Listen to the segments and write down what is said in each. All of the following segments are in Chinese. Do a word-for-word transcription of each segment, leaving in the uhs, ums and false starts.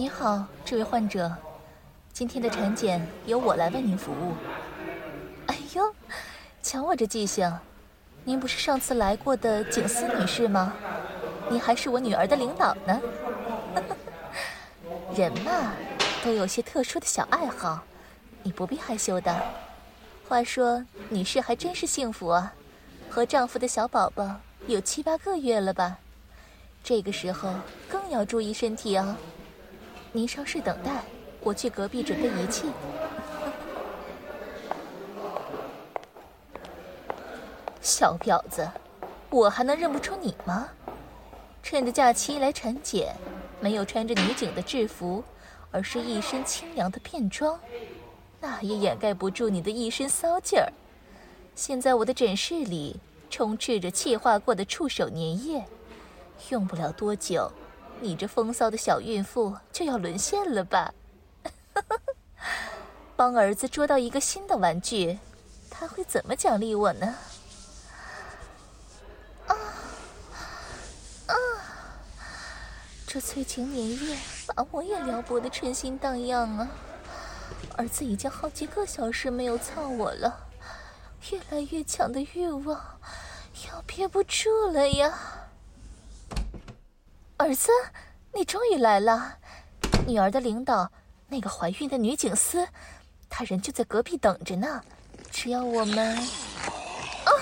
你好，这位患者，今天的产检由我来为您服务。哎呦，瞧我这记性，您不是上次来过的景思女士吗？您还是我女儿的领导呢。人嘛，都有些特殊的小爱好，你不必害羞的。话说，女士还真是幸福啊，和丈夫的小宝宝有七八个月了吧？这个时候更要注意身体哦。您稍事等待，我去隔壁准备仪器。小婊子，我还能认不出你吗？趁着假期来产检，没有穿着女警的制服，而是一身清凉的便装，那也掩盖不住你的一身骚劲儿。现在我的诊室里充斥着气化过的触手粘液，用不了多久，你这风骚的小孕妇就要沦陷了吧？帮儿子捉到一个新的玩具，他会怎么奖励我呢？啊啊！这催情粘液把我也撩拨得春心荡漾啊！儿子已经好几个小时没有操我了，越来越强的欲望要憋不住了呀！儿子，你终于来了。女儿的领导，那个怀孕的女警司，她人就在隔壁等着呢。只要我们……啊！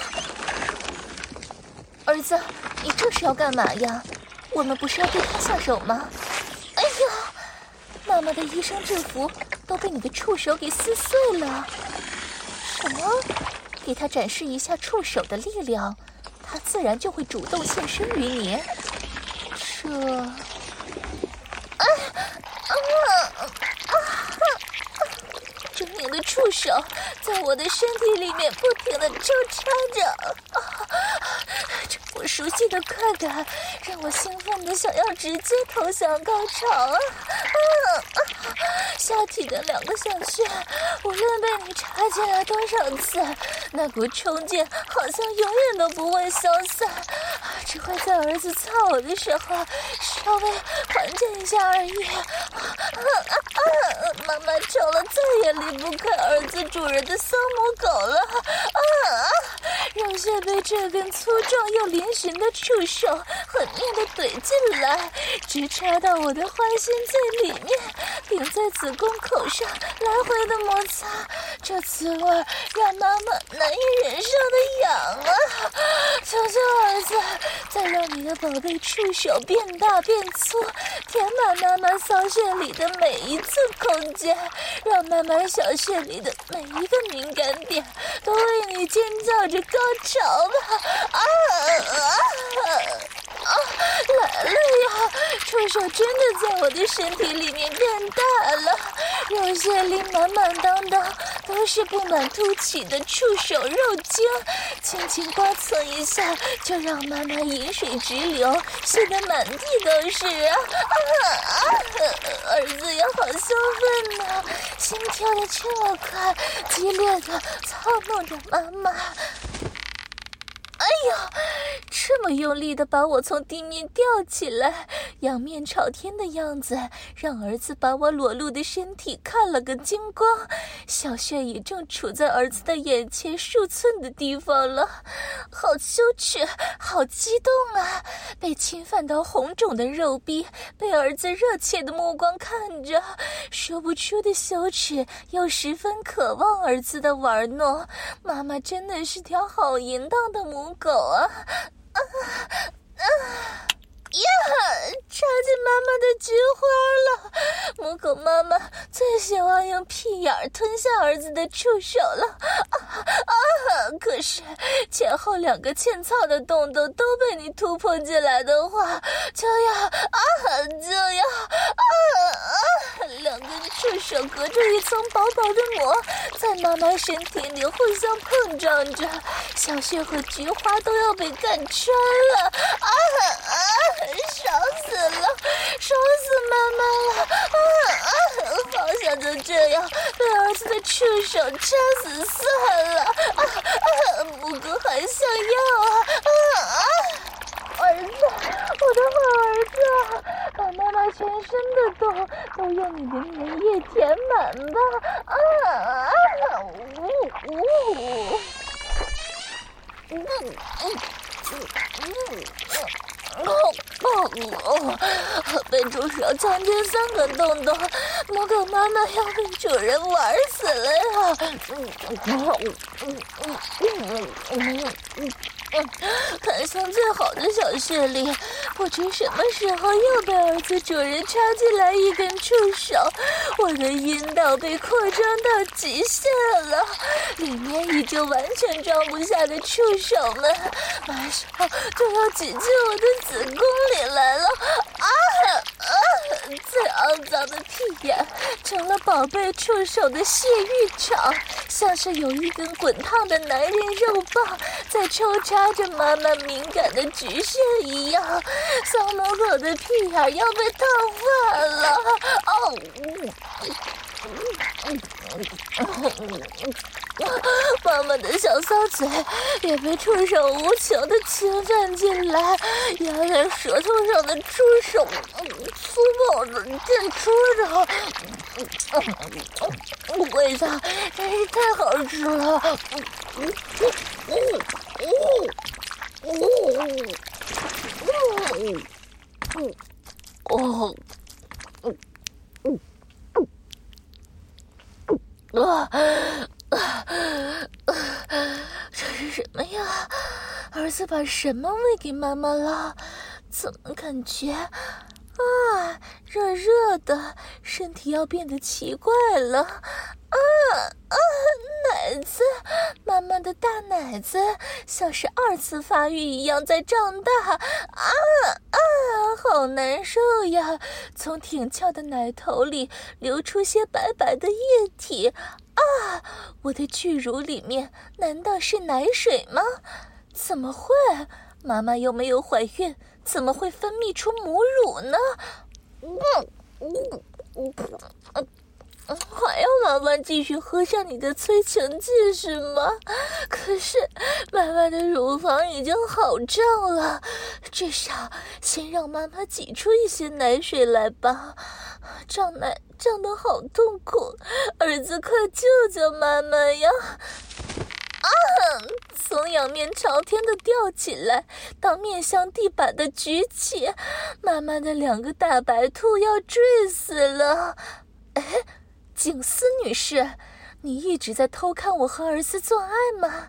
儿子，你这是要干嘛呀？我们不是要对她下手吗？哎呀，妈妈的医生制服都被你的触手给撕碎了。什么？给她展示一下触手的力量，她自然就会主动献身于你。这，啊啊啊！狰狞的触手在我的身体里面不停地抽插着，啊，这不熟悉的快感让我兴奋的想要直接投降高潮啊！啊啊！下体的两个小穴，无论被你插进来多少次，那股冲劲好像永远都不会消散，只会在儿子操我的时候稍微缓解一下而已。啊啊啊！妈妈丑了，再也离不开儿子主人的骚母狗了。啊啊！肉屑被这根粗壮又嶙峋的触手狠命地怼进来，直插到我的花心最里面，顶在子宫口上来回的摩擦，这滋味让妈妈难以忍受的痒啊！求求儿子，再让你的宝贝触手变大变粗，填满妈妈骚穴里的每一寸空间，让妈妈小穴里的每一个敏感点都为你尖叫着高潮吧！啊啊啊！来了呀！触手真的在我的身体里面变大了，肉穴里满满当当都是布满凸起的触手肉精，轻轻刮蹭一下就让妈妈饮水直流，吸得满地都是啊！啊啊！儿子也好兴奋呢，心跳得这么快，激烈的操弄着妈妈。哎呀，这么用力的把我从地面吊起来，仰面朝天的样子，让儿子把我裸露的身体看了个精光。小穴已正处在儿子的眼前数寸的地方了，好羞耻，好激动啊！被侵犯到红肿的肉壁，被儿子热切的目光看着，说不出的羞耻，又十分渴望儿子的玩弄。妈妈真的是条好淫荡的母狗啊！啊啊呀！插进妈妈的菊花了！母狗妈妈最喜欢用屁眼儿吞下儿子的触手了。啊啊！可是前后两个欠操的洞洞都被你突破进来的话，就要啊就要啊啊！两根触手隔着一层薄薄的膜，在妈妈身体里互相碰撞着，小穴和菊花都要被干穿了。啊啊！爽死了，爽死妈妈了！啊啊！好想就这样被儿子的触手插死算了！啊啊！不过还想要啊！啊啊！儿子，我的好儿子，把妈妈全身的洞让你的粘液填满吧！啊啊！呜呜！嗯嗯嗯嗯哦，被助手抢进三个洞洞，母狗妈妈要被主人玩死了呀！嗯嗯嗯嗯嗯嗯。看向最好的小谢里，不知什么时候又被儿子主人插进来一根触手，我的阴道被扩张到极限了，里面已经完全装不下的触手们，马上就要挤进我的子宫里来了！啊啊！最肮脏的屁眼成了宝贝触手的泄欲场，像是有一根滚烫的男人肉棒在抽插着妈妈敏感的局限一样，小母狗的屁眼要被烫坏了！哦，妈妈的小骚嘴也被触手无情地侵犯进来，压在舌头上的触手粗暴的电出着，味道真是太好吃了！哦，啊！这是什么呀？儿子把什么喂给妈妈了？怎么感觉啊，热热的，身体要变得奇怪了。啊啊，奶子，妈妈的大奶子像是二次发育一样在长大。啊啊，好难受呀！从挺翘的奶头里流出些白白的液体。啊，我的巨乳里面难道是奶水吗？怎么会？妈妈又没有怀孕，怎么会分泌出母乳呢？嗯嗯嗯嗯还要妈妈继续喝上你的催情剂是吗？可是妈妈的乳房已经好胀了，至少先让妈妈挤出一些奶水来吧。胀奶胀得好痛苦，儿子快救救妈妈呀！啊！从仰面朝天的吊起来，到面向地板的举起，妈妈的两个大白兔要坠死了。哎，景思女士，你一直在偷看我和儿子做爱吗？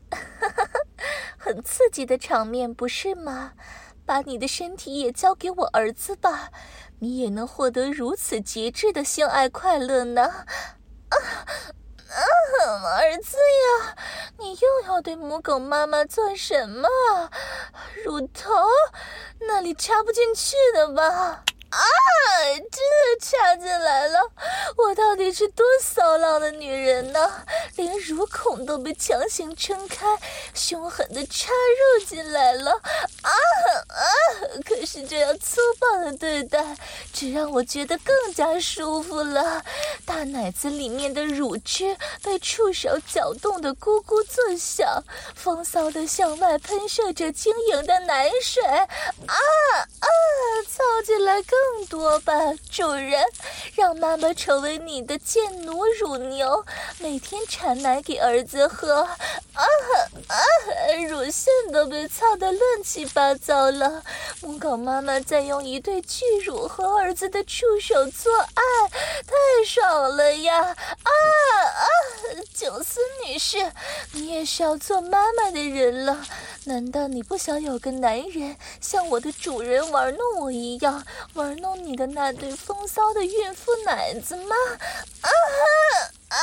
很刺激的场面，不是吗？把你的身体也交给我儿子吧，你也能获得如此极致的性爱快乐呢。啊啊，儿子呀，你又要对母狗妈妈做什么？乳头？那里插不进去的吧？啊！真的插进来了！我到底是多骚浪的女人呢？连乳孔都被强行撑开，凶狠地插入进来了！啊啊！可是这样粗暴的对待，只让我觉得更加舒服了。大奶子里面的乳汁被触手搅动得咕咕作响，风骚地向外喷射着晶莹的奶水。啊啊！操进来更更多吧，主人，让妈妈成为你的贱奴乳牛，每天产奶给儿子喝。啊啊！乳腺都被操得乱七八糟了，母狗妈妈再用一对巨乳和儿子的触手做爱，太爽了呀！啊啊！九思女士，你也是要做妈妈的人了，难道你不想有个男人像我的主人玩弄我一样玩弄你的那对风骚的孕妇奶子吗？啊啊！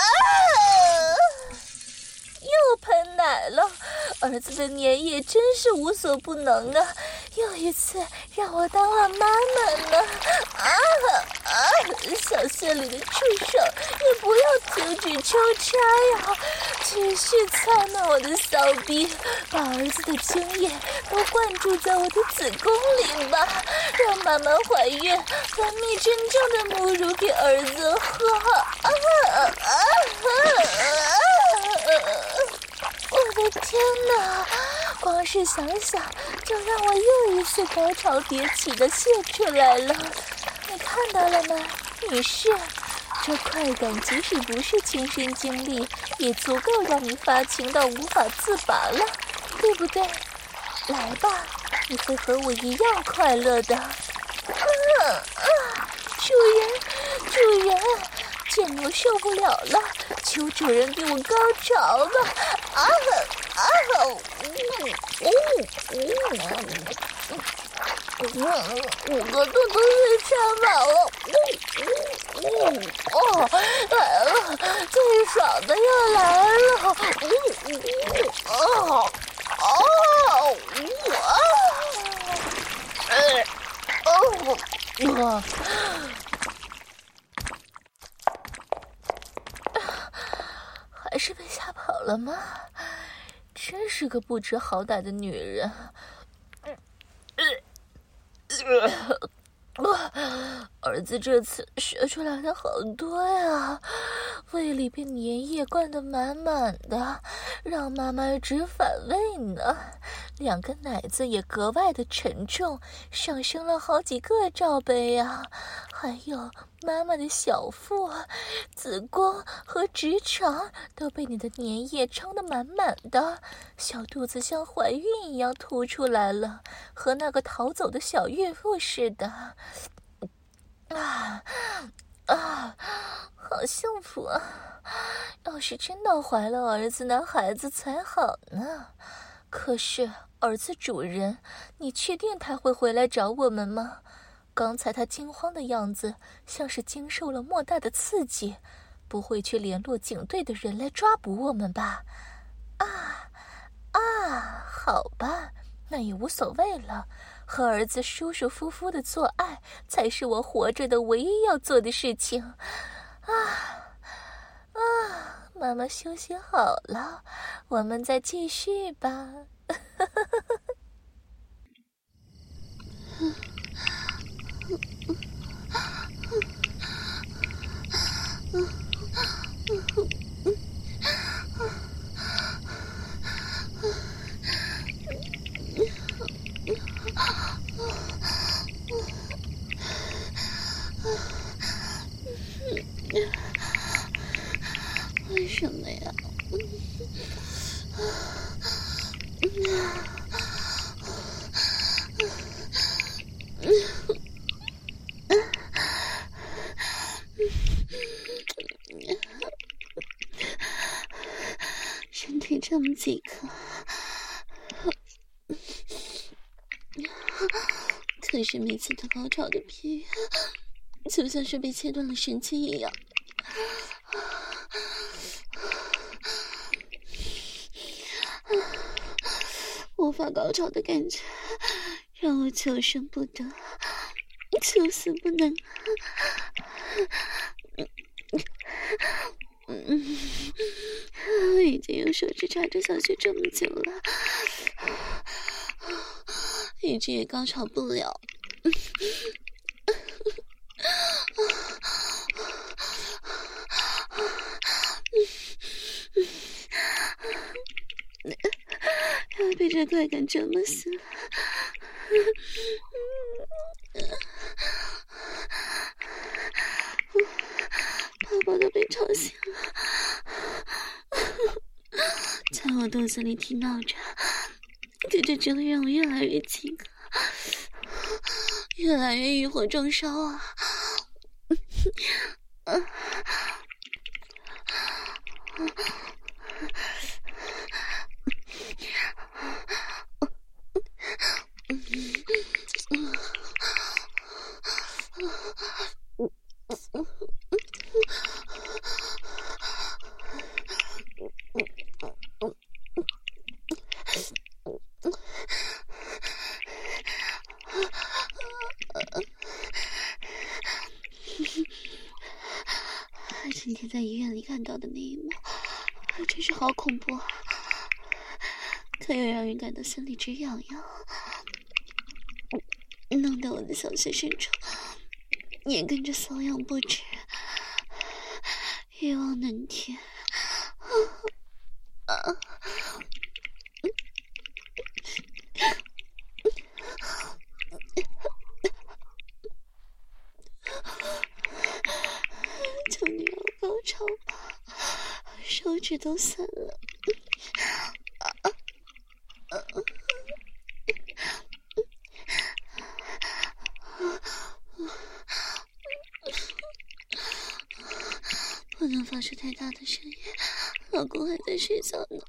又喷奶了，儿子的粘液真是无所不能啊！又一次让我当了妈妈呢！啊啊！小穴里的触手也不要停止抽插呀，继续操弄我的骚逼，把儿子的精液都灌注在我的子宫里吧，让妈妈怀孕，分泌真正的母乳给儿子喝！啊啊啊啊！我的天哪，光是想想就让我又一次高潮迭起的泄出来了。你看到了吗？ 你是，这快感即使不是亲身经历，也足够让你发情到无法自拔了，对不对？来吧，你会和我一样快乐的。啊啊！主人，主人，贱奴受不了了，求主人给我高潮吧！啊啊！呜呜呜！五个肚子被插满了，呜呜哦，来了，最爽的要来了，呜呜哦哦呜啊！呃哦我。还是被吓跑了吗？真是个不知好歹的女人。儿子这次射出来的好多呀，胃里被粘液灌得满满的，让妈妈直反胃呢。两个奶子也格外的沉重，上升了好几个罩杯呀。还有妈妈的小腹、子宫和直肠都被你的粘液撑得满满的，小肚子像怀孕一样凸出来了，和那个逃走的小孕妇似的。啊啊，好幸福啊！要是真的怀了儿子男孩子才好呢。可是儿子主人，你确定他会回来找我们吗？刚才他惊慌的样子，像是经受了莫大的刺激，不会去联络警队的人来抓捕我们吧？啊啊，好吧，那也无所谓了。和儿子舒舒服服的做爱，才是我活着的唯一要做的事情。啊啊，妈妈休息好了，我们再继续吧。 为什么呀？身体这么饥渴，可是每次的高潮的频率，就像是被切断了神经一样。无法高潮的感觉让我求生不得，求死不能。嗯，已经用手指插着小穴这么久了，一直也高潮不了。要被这快感折磨死了。宝宝都被吵醒了，在我肚子里听闹着，可这只会让我越来越饥渴，越来越欲火中烧啊！今天在医院里看到的那一幕，真是好恐怖啊！可又让人感到心里直痒痒，弄得我的小穴深处也跟着瘙痒不止，欲望难填。啊啊质都散了。不能发出太大的声音，老公还在睡觉呢。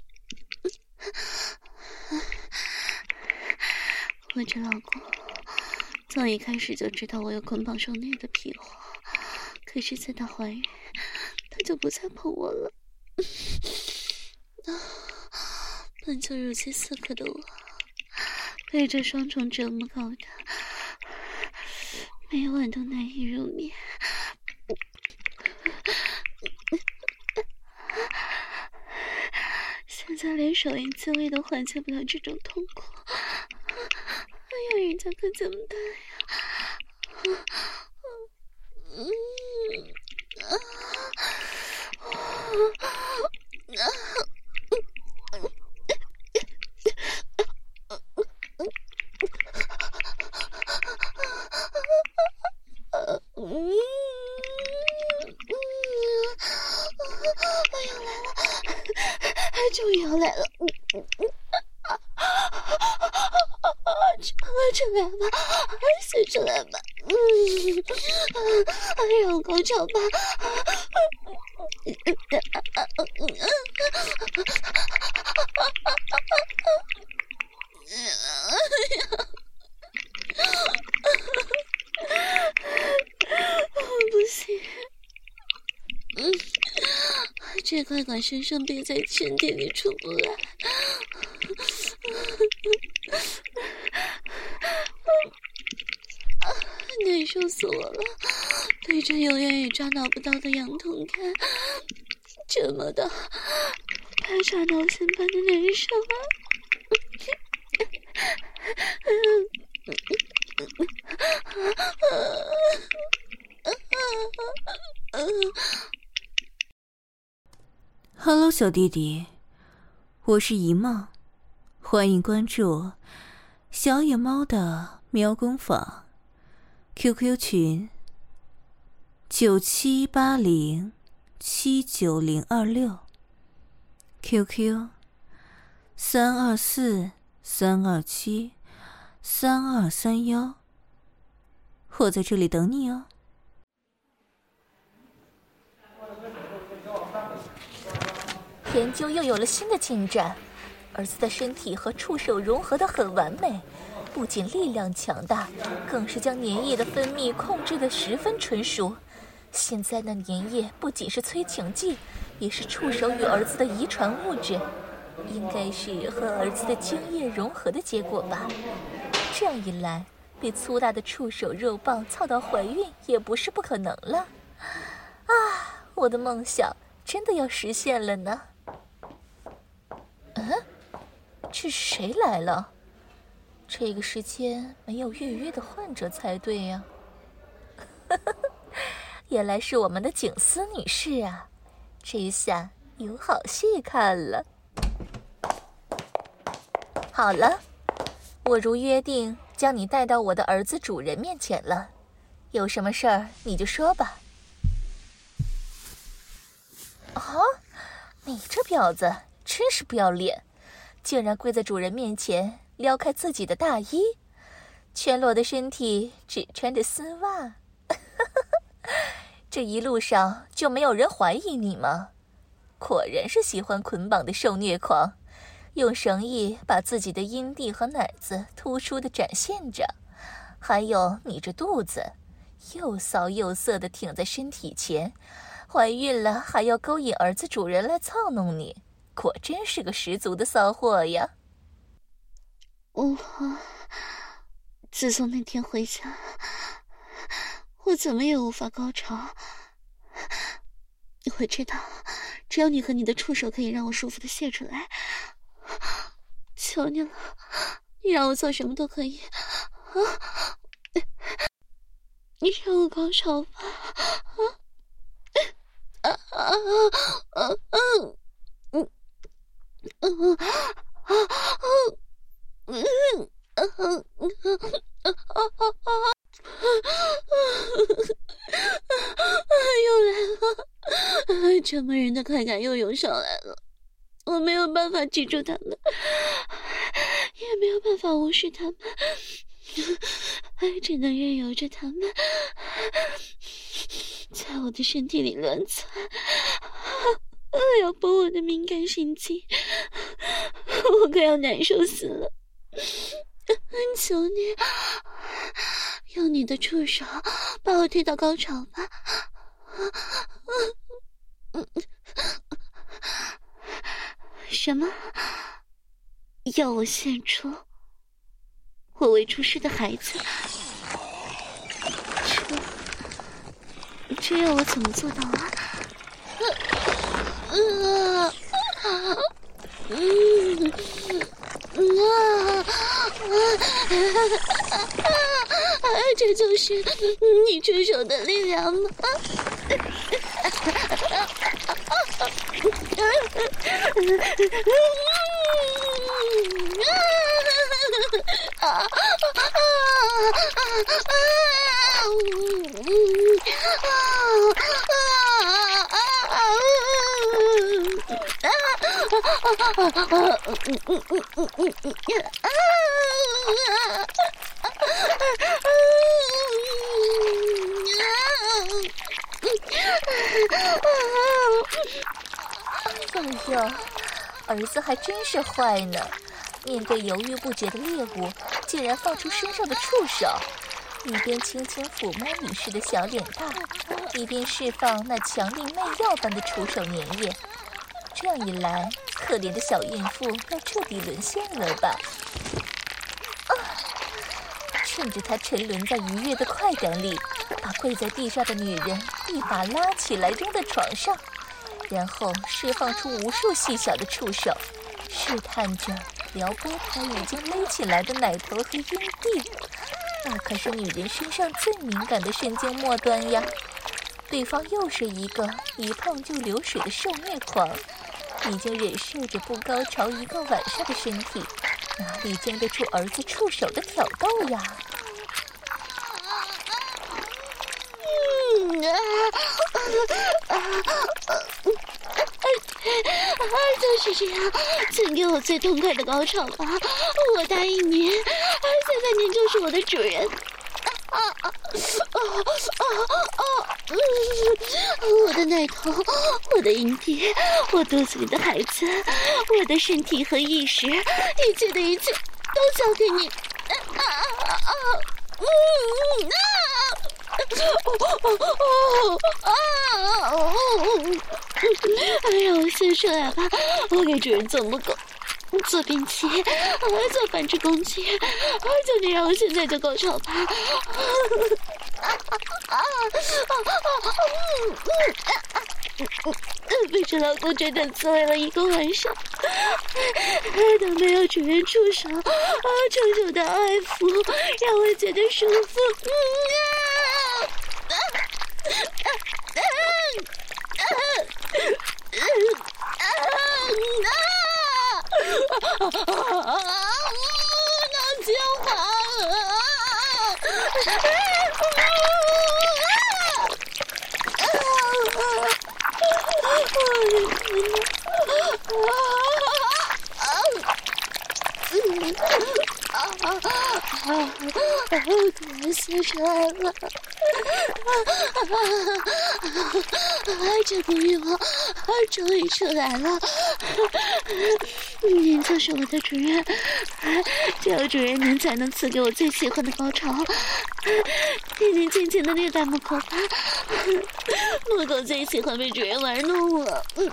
我这老公从一开始就知道我有捆绑受虐的癖好，可是在她怀孕，他就不再碰我了。本就如饥似渴的我，被这双重折磨搞得每晚都难以入眠。现在连手淫自慰都缓解不了这种痛苦，哎呀，人家可怎么办呀？嗯啊啊啊！嗯，哎呀来了，终于要来了！出来吧，先出来吧，嗯，让我高潮吧。不行，嗯，这快感深深憋在身体里出不来。难受死我了，对着永远也抓挠不到的痒痛感，折磨到拍炸挠心般的难受啊 ！Hello， 小弟弟，我是姨妈，欢迎关注小野猫的喵工坊。Q Q 群九七八零七九零二六 ，Q Q 三二四三二七三二三幺，我在这里等你哦。 研究又有了新的进展，儿子的身体和触手融合得很完美。不仅力量强大，更是将粘液的分泌控制得十分纯熟。现在那粘液不仅是催情剂，也是触手与儿子的遗传物质，应该是和儿子的精液融合的结果吧。这样一来，被粗大的触手肉棒操到怀孕也不是不可能了。啊，我的梦想真的要实现了呢。嗯，这是谁来了？这个时间没有预约的患者才对呀、啊！原来是我们的景思女士啊，这下有好戏看了。好了，我如约定将你带到我的儿子主人面前了，有什么事儿你就说吧。啊，你这婊子真是不要脸，竟然跪在主人面前撩开自己的大衣，全裸的身体只穿着丝袜。这一路上就没有人怀疑你吗？果然是喜欢捆绑的受虐狂，用绳艺把自己的阴蒂和奶子突出的展现着，还有你这肚子又骚又色的挺在身体前，怀孕了还要勾引儿子主人来操弄你，果真是个十足的骚货呀。 我自从那天回家，我怎么也无法高潮。我知道，只有你和你的触手可以让我舒服的泄出来。求你了，你让我做什么都可以。啊，你让我高潮吧。啊啊啊啊啊！嗯嗯啊啊啊！嗯啊啊啊啊！又来了， 折磨人的快感又涌上来了，我没有办法记住他们，也没有办法无视他们，还只能任由着他们在我的身体里乱窜，撩拨我的敏感神经，我快要难受死了。求你用你的触手把我推到高潮吧。什么？要我献出我未出世的孩子？这这要我怎么做到啊？呃呃嗯啊啊！这就是你出手的力量吗？ 哎呦，儿子还真是坏呢！面对犹豫不决的猎物，竟然放出身上的触手，一边轻轻抚摸女士的小脸蛋，一边释放那强力媚药般的触手粘液。这样一来，可怜的小孕妇要彻底沦陷了吧？啊！趁着她沉沦在愉悦的快感里，把跪在地上的女人一把拉起来扔在床上，然后释放出无数细小的触手，试探着撩拨她已经勒起来的奶头和阴蒂。那可是女人身上最敏感的神经末端呀！对方又是一个一碰就流水的受虐狂，已经忍受着不高潮一个晚上的身体，哪里经得住儿子触手的挑逗呀？ 嗯啊啊啊！就是这样，请给我最痛快的高潮吧！我答应你，现在您就是我的主人。啊啊啊啊啊！嗯，我的奶头，我的阴蒂，我肚子里的孩子，我的身体和意识，一切的一切都交给你。啊啊啊！嗯啊！哦哦哦啊！哦！让我先出来吧，我给主人做母狗，做兵器，做繁殖工具，求你让我现在就高潮吧！被这老公整整刺猬了一个晚上，都没有主人出手，楚楚的爱抚，让我觉得舒服。脑筋滑了！突然泄出来了！这股欲望终于出来了！您就是我的主人，只有主人您才能赐给我最喜欢的高潮。请您尽情的虐待母狗吧，母狗最喜欢被主人玩弄了。嗯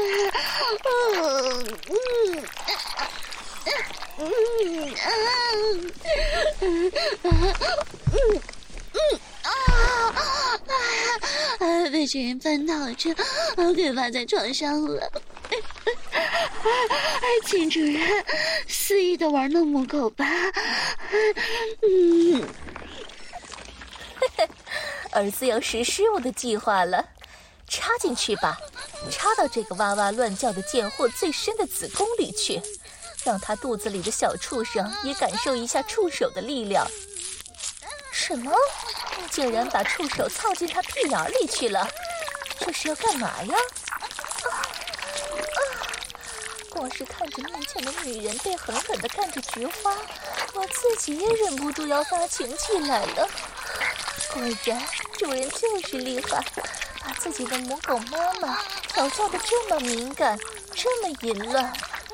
嗯嗯。嗯啊嗯嗯嗯啊啊！被主人绊倒着，我给趴在床上了。请主人肆意的玩弄母狗吧。嗯， 儿子要实施我的计划了，插进去吧，插到这个哇哇乱叫的贱货最深的子宫里去。让他肚子里的小畜生也感受一下触手的力量。什么？竟然把触手操进他屁眼里去了？这是要干嘛呀？ 光是看着面前的女人被狠狠地干着菊花，我自己也忍不住要发情起来了。果然，主人就是厉害，把自己的母狗妈妈调教得这么敏感，这么淫乱。啊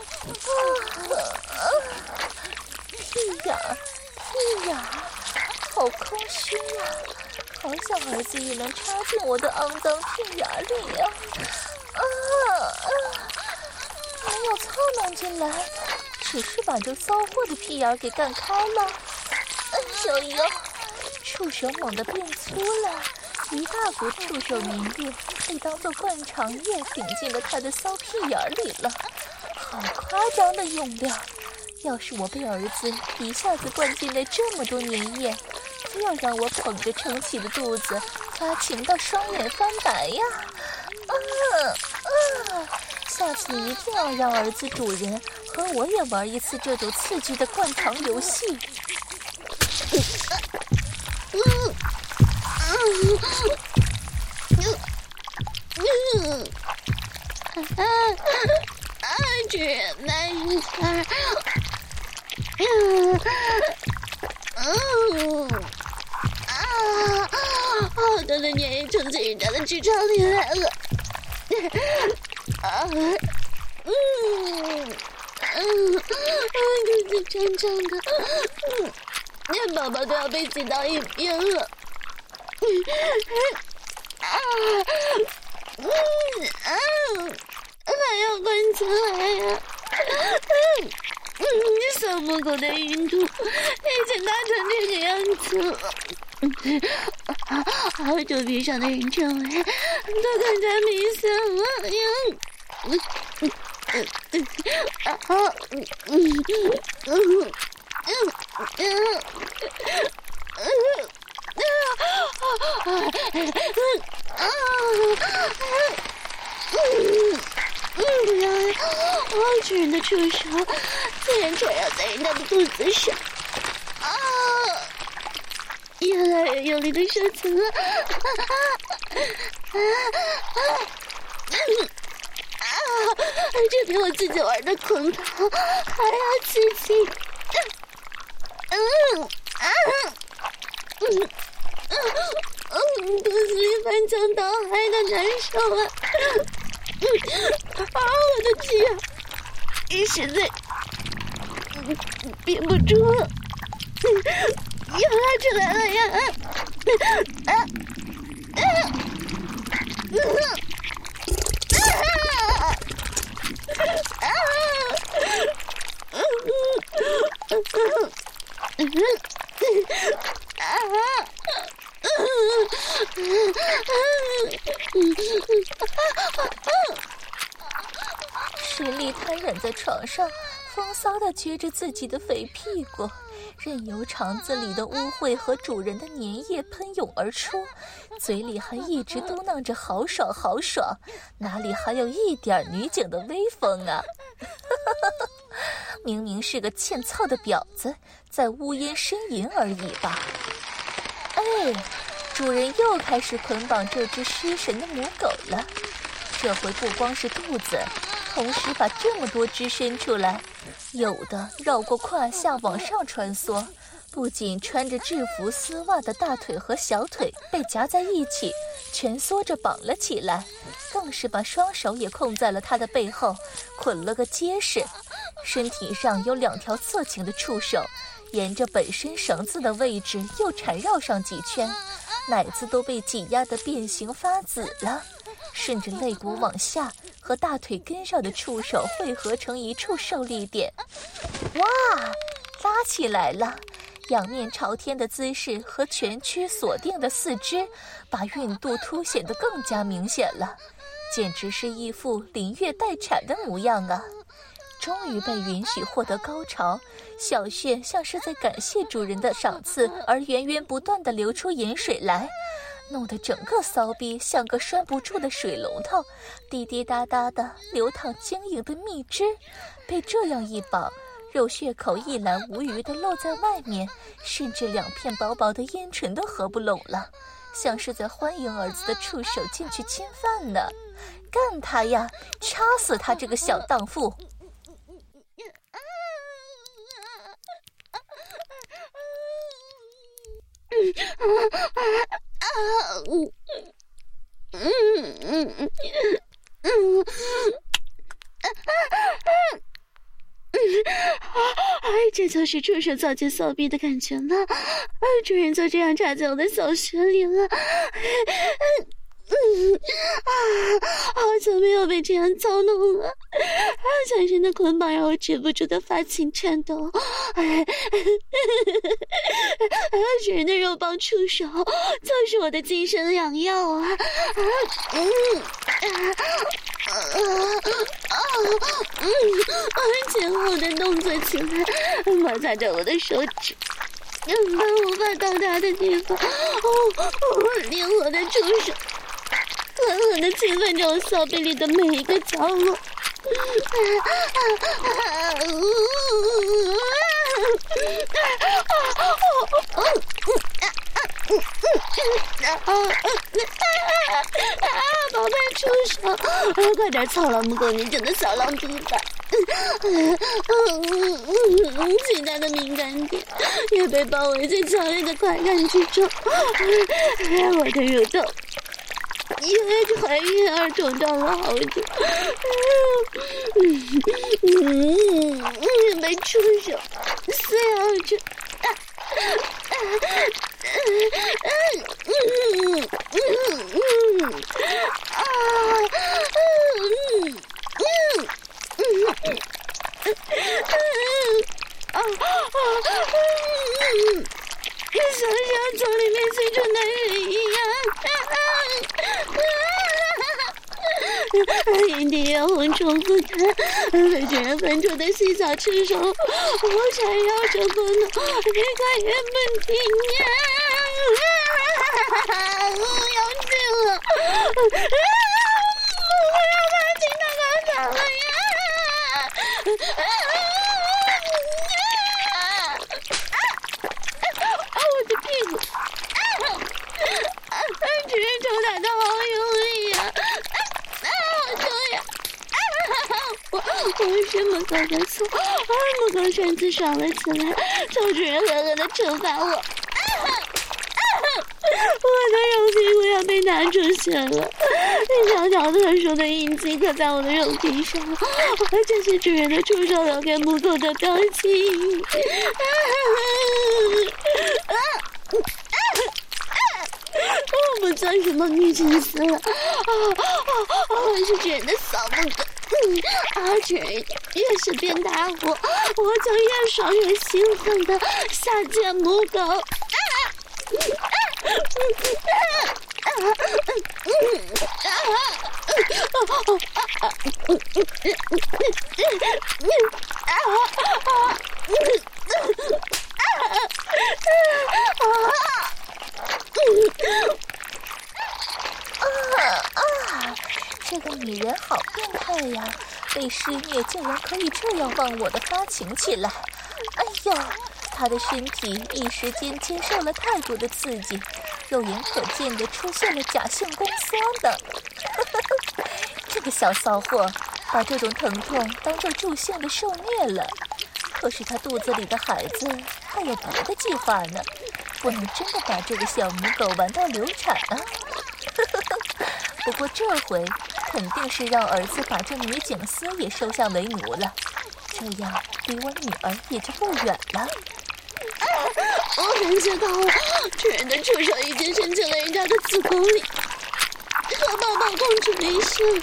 啊！屁眼儿，屁眼儿，好空虚啊！好想儿子也能插进我的肮脏屁眼里呀！啊啊！没有操弄进来，只是把这骚货的屁眼给干开了。哎呦呦！触手猛地变粗了，一大股触手粘液被当作灌肠液顶进了他的骚屁眼里了。好夸张的用量！要是我被儿子一下子灌进来这么多粘液，非要让我捧着撑起的肚子发情到双眼翻白呀！啊啊！下次一定要让儿子主人和我也玩一次这种刺激的灌肠游戏。 嗯嗯嗯嗯啊啊！主人慢一点。嗯嗯啊！好多的粘液从最人家的直肠里来了。啊嗯嗯，肚子胀胀的，嗯，连宝宝都要被挤到一边了。啊嗯啊，还要灌进来呀！嗯嗯，小母狗的孕吐已经大成这个样子了。嗯，肚皮上的人称味都更加明显了。嗯嗯嗯嗯啊嗯嗯嗯嗯嗯嗯啊嗯嗯，不要呀！好主人的触手竟然缠绕在人家的肚子上，啊！越来越用力的射精了，啊啊啊！嗯啊！这比我自己玩的捆绑还要刺激。嗯啊嗯嗯嗯，肚子里翻江倒海的难受啊！嗯啊，我的天！一实在嗯憋不住了，嗯，又拉出来了呀！啊啊啊！嗯啊啊！嗯嗯嗯啊！ 实力瘫软在床上，风骚地撅着自己的肥屁股，任由肠子里的污秽和主人的粘液喷涌而出，嘴里还一直嘟囔着好爽好爽，哪里还有一点女警的威风啊！明明是个欠操的婊子，在呜咽呻吟而已吧。哎，主人又开始捆绑这只失神的母狗了，这回不光是肚子，同时把这么多只伸出来，有的绕过胯下往上穿梭，不仅穿着制服丝袜的大腿和小腿被夹在一起蜷缩着绑了起来，更是把双手也控在了他的背后捆了个结实，身体上有两条色情的触手沿着本身绳子的位置又缠绕上几圈，奶子都被挤压得变形发紫了，顺着肋骨往下和大腿根上的触手汇合成一处受力点。哇，拉起来了！仰面朝天的姿势和蜷曲锁定的四肢把孕肚凸显得更加明显了，简直是一副临月待产的模样啊！终于被允许获得高潮，小穴像是在感谢主人的赏赐而源源不断地流出盐水来，弄得整个骚逼像个拴不住的水龙头，滴滴答答的流淌晶莹的蜜汁。被这样一绑，肉血口一览无余地露在外面，甚至两片薄薄的烟唇都合不拢了，像是在欢迎儿子的触手进去侵犯呢。干他呀，插死他这个小荡妇！ 嗯嗯嗯嗯。哎，这就是触手造进骚逼的感觉吗？哎，主人就这样插进我的小穴里了。嗯啊，好久没有被这样操弄了，啊，全身的捆绑让我止不住的发情颤抖。哎，主人的肉棒触手就是我的精神良药啊！啊，嗯，啊。啊啊嗯啊！前后的动作起来，摩擦着我的手指，根本无法到达的地方。哦哦，灵活的触手，狠狠地侵犯着我小臂里的每一个角落。宝贝，出手！快点操老母狗年轻的小狼逼吧！其他的敏感点也被包围在强烈的快感之中。我的乳头因为怀孕而肿胀了好久，嗯嗯，被触手撕咬着。像像从里面催出男人一样，阴蒂眼红重复的被主人分出的细小触手，我缠绕着不能，越快越不停呀！要去了，我要把情到高潮了呀！我的屁股，主人抽打的好用力呀！好痛呀！我我是母狗的错，母狗身子爽了起来，臭主人狠狠地惩罚我。我的肉屁股要被拿出血了，一条条特殊的印记刻在我的肉体上，这是主人的触手留给母狗的标记。我不做什么女祭司了，啊啊！我是主人的小母狗，啊，主人越是鞭打我，我就越爽越兴奋的下贱母狗。啊啊！这个女人好变态呀！被施虐竟然可以这样忘我的发情起来！哎呦，她的身体一时间接受了太多的刺激，肉眼可见的出现了假性宫缩的。这个小骚货把这种疼痛当做助兴的受虐了。可是她肚子里的孩子还有别的计划呢，不能真的把这个小母狗玩到流产啊！不过这回肯定是让儿子把这女警司也收下为奴了，这样离我女儿也就不远了。 我感觉到了，主人的触手已经伸进了人家的子宫里，和宝宝共处一室。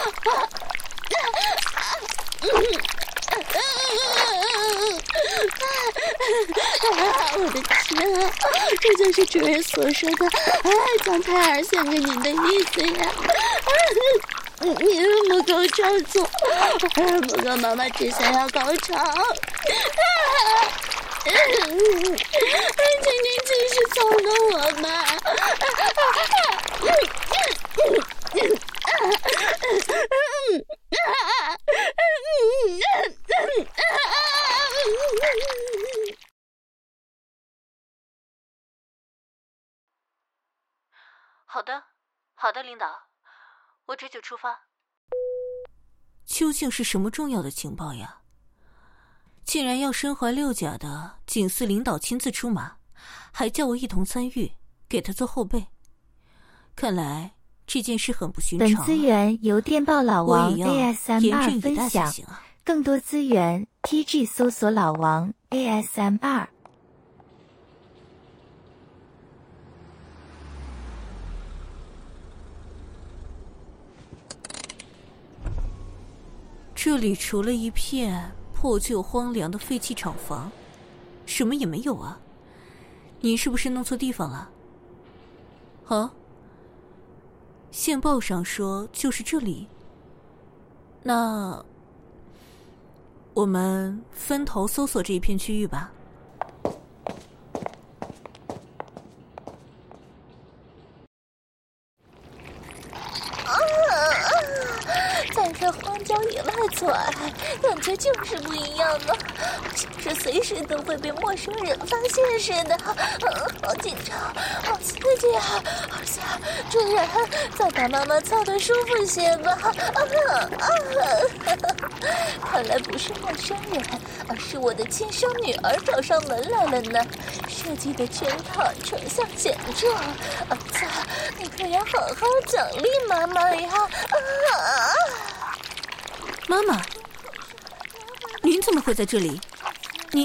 我的天啊，这就是主人所说的哎，将胎儿献给您的意思呀！你母狗照做，母狗妈妈只想要高潮。请您继续操弄我吧。 好的，好的，领导，我这就出发。究竟是什么重要的情报呀？竟然要身怀六甲的警司领导亲自出马， 还叫我一同参与，给他做后辈。看来这件事很不寻常。 本资源由电报老王 A S M 二分分享， 啊、 更多资源 T G 搜索老王 A S M 二。 这里除了一片破旧荒凉的废弃厂房，什么也没有啊！你是不是弄错地方了？啊？线报上说就是这里。那我们分头搜索这一片区域吧。 在这荒郊野外做爱，感觉就是不一样呢，像是随时都会被陌生人发现似的，嗯，好紧张，好刺激啊！而且主人，再把妈妈操得舒服些吧。啊啊！看来不是陌生人，而是我的亲生女儿找上门来了呢。设计的圈套成效显著，儿子，你可要好好奖励妈妈呀！啊！ 妈妈，您怎么会在这里？你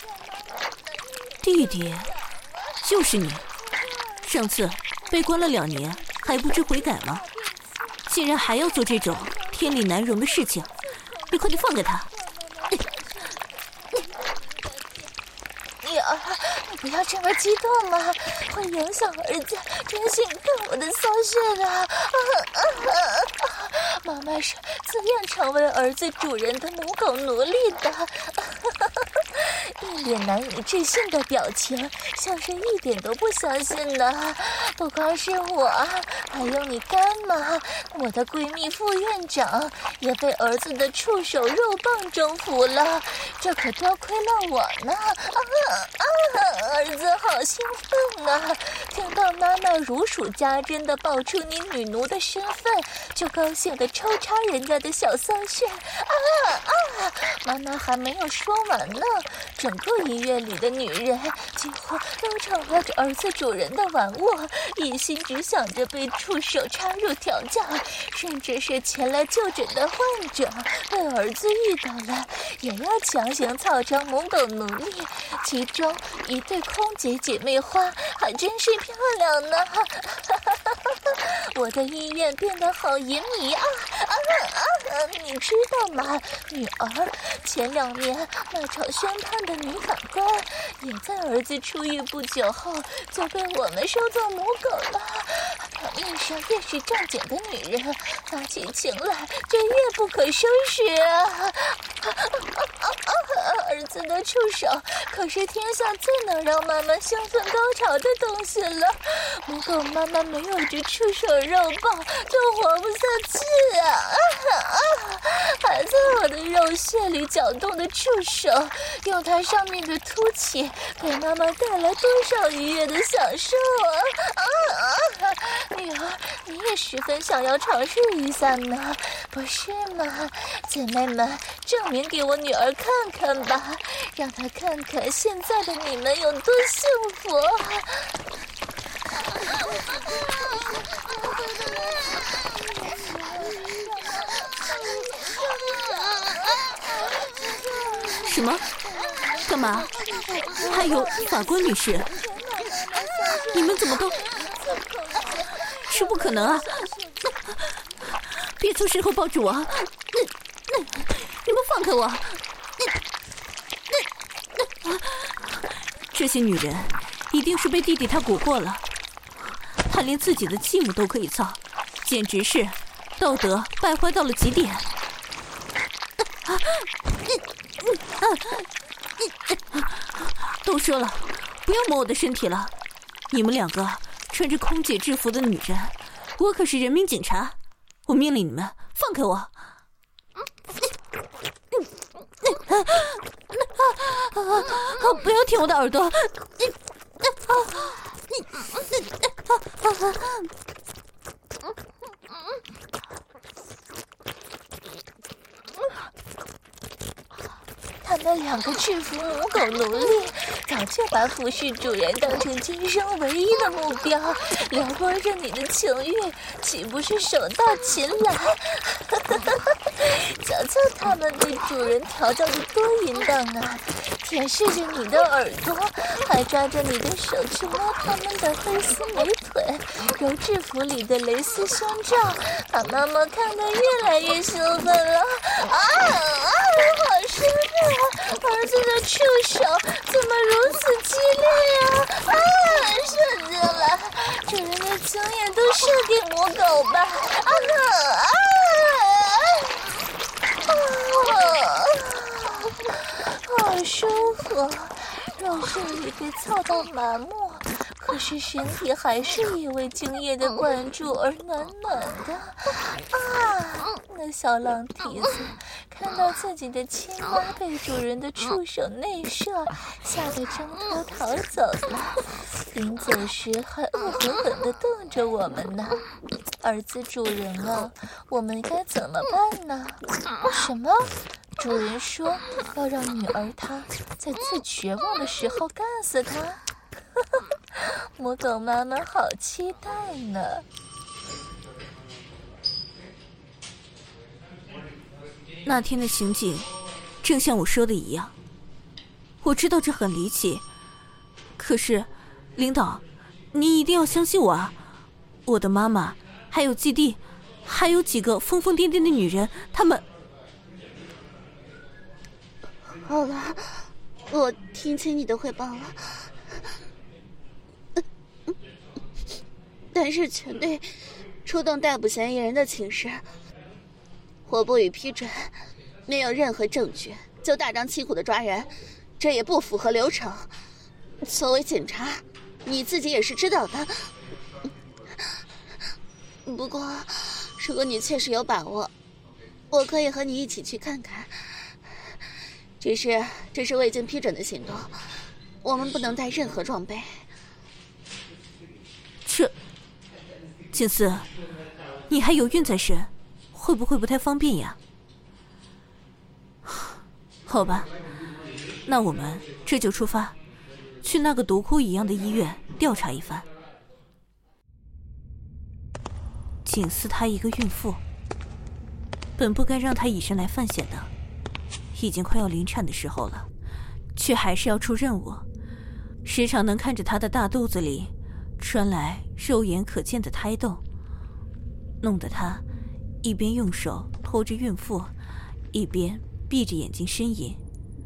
弟弟就是你，上次被关了两年还不知悔改吗？竟然还要做这种天理难容的事情，你快点放开他！ 女儿，你不要这么激动嘛，会影响儿子专心看我的骚穴的。啊啊啊！妈妈是自愿成为儿子主人的母狗奴隶的。一脸难以置信的表情，像是一点都不相信呢。不光是我，还有你干妈，我的闺蜜副院长，也被儿子的触手肉棒征服了。这可多亏了我呢！啊啊！儿子好兴奋呢，听到妈妈如数家珍地爆出你女奴的身份，就高兴地抽插人家的小骚穴。啊啊！妈妈还没有说完呢，整个医院里的女人几乎都成了这儿子主人的玩物，一心只想着被触手插入调教，甚至是前来就诊的患者被儿子遇到了，也要强行操成母狗奴隶。其中一对空姐姐妹花还真是漂亮呢。我的医院变得好淫靡啊！啊啊！你知道吗，女儿，前两年那场宣判的女法官，也在儿子出狱不久后就被我们收做母狗了。表面上越是正经的女人，发起情来就越不可收拾啊！啊啊啊！儿子的触手可是天下最能让妈妈兴奋高潮的东西了，母狗妈妈没有这触手肉棒就活不下去啊！啊啊！还在我的肉穴里搅动的触手，用它上面的凸起给妈妈带来多少愉悦的享受啊！啊啊！女儿，你也十分想要尝试一下呢，不是吗？姐妹们，证明给我女儿看看吧，让她看看现在的你们有多幸福。 什么？干嘛？还有法官女士，你们怎么都……是不可能啊！别错时候抱住我！那那，你们放开我！那那那，这些女人一定是被弟弟他蛊惑了，他连自己的继母都可以操，简直是道德败坏到了极点。啊都说了，不要摸我的身体了。你们两个穿着空姐制服的女人，我可是人民警察，我命令你们放开我！不要舔我的耳朵！ 他们那两个制服母狗奴隶早就把服侍主人当成今生唯一的目标，撩拨着你的情欲，岂不是手到擒来？瞧瞧他们对主人调教的多淫荡啊！舔舐着你的耳朵，还抓着你的手去摸他们的黑丝美腿，揉制服里的蕾丝胸罩，把妈妈看得越来越兴奋了。啊啊！好生热！儿子的触手怎么如此激烈呀？啊！射进来！主人的精液都射给母狗吧！啊啊！啊！好舒服，肉质里被操到麻木，可是身体还是因为精液的灌注而暖暖的。啊！那小狼蹄子看到自己的亲妈被主人的触手内射，吓得挣脱逃走了。临走时还恶狠狠地瞪着我们呢。儿子主人啊，我们该怎么办呢？什么？主人说要让女儿她在最绝望的时候干死她。母狗妈妈好期待呢。 那天的情景正像我说的一样，我知道这很离奇，可是领导，你一定要相信我啊！我的妈妈还有基地还有几个疯疯癫癫的女人，她们…… 好了，我听清你的汇报了，但是全队出动逮捕嫌疑人的请示，我不予批准。没有任何证据就大张旗鼓的抓人，这也不符合流程。作为警察，你自己也是知道的。不过，如果你确实有把握，我可以和你一起去看看。只是这是未经批准的行动，我们不能带任何装备。 这，景思，你还有孕在身，会不会不太方便呀？好吧，那我们这就出发，去那个毒窟一样的医院调查一番。景思她一个孕妇，本不该让她以身来犯险的，已经快要临产的时候了，却还是要出任务，时常能看着她的大肚子里传来肉眼可见的胎动，弄得她一边用手托着孕妇，一边闭着眼睛呻吟。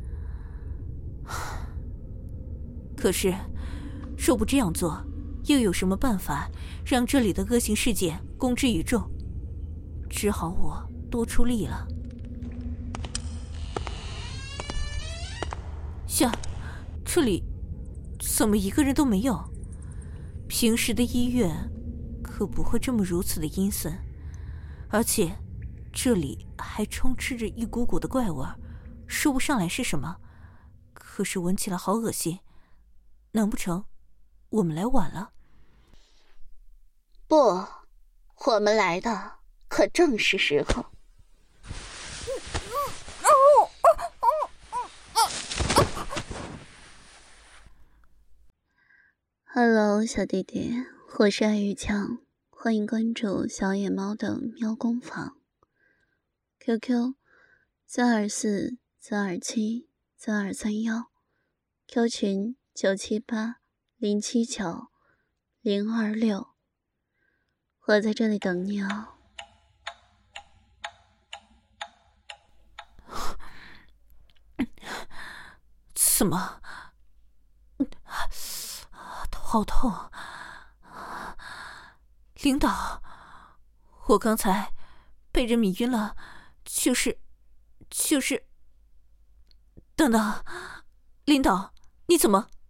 可是若不这样做，又有什么办法让这里的恶性事件公之于众？只好我多出力了。呀，这里怎么一个人都没有？平时的医院可不会这么如此的阴森，而且这里还充斥着一股股的怪味，说不上来是什么，可是闻起来好恶心。难不成我们来晚了？ 不，我们来的可正是时候。Hello， 小弟弟，我是爱玉强，欢迎关注小野猫的喵工坊。Q Q 三二四三二七三二三幺 ，Q 群九七八零七九零二六，我在这里等你哦。 怎么？头好痛！领导，我刚才被人迷晕了，就是就是……等等，领导，你怎么？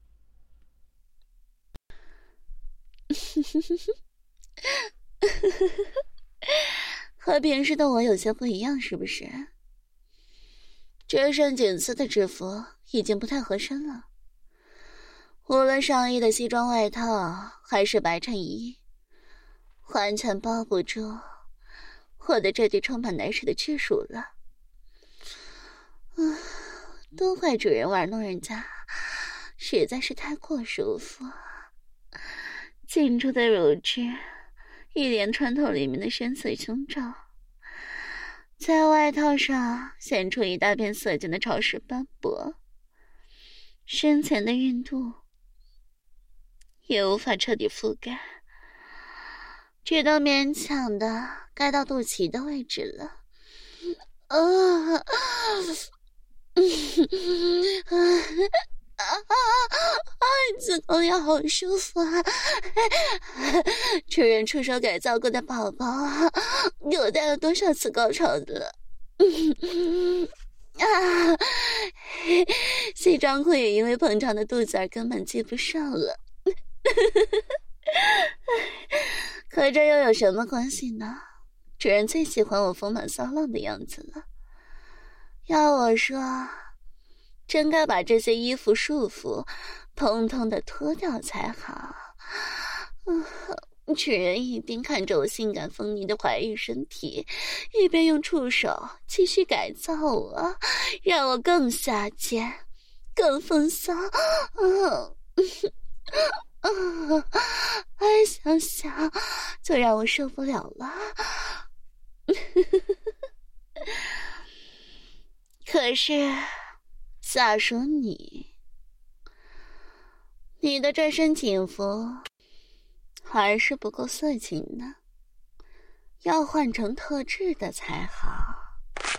和平时的我有些不一样，是不是？这身警司的制服已经不太合身了，无论上衣的西装外套还是白衬衣，完全包不住我的这具充满男士的巨乳了。嗯， 都怪主人玩弄人家，实在是太过舒服。进出的乳汁一连穿透里面的深色胸罩，在外套上显出一大片色劲的潮湿斑驳，深浅的孕肚也无法彻底覆盖，只能勉强的盖到肚脐的位置了。啊，啊啊！子宫里好舒服啊！主人出手改造过的宝宝啊，给我带了多少次高潮的了？啊！西装裤也因为膨胀的肚子而根本系不上了。可这又有什么关系呢？主人最喜欢我丰满骚浪的样子了。要我说，真该把这些衣服束缚通通的脱掉才好。嗯，主人一边看着我性感丰腴的怀孕身体，一边用触手继续改造我，让我更下贱更风骚。嗯嗯，哎，想想就让我受不了了。可是下属你你的这身警服还是不够色情呢，要换成特制的才好。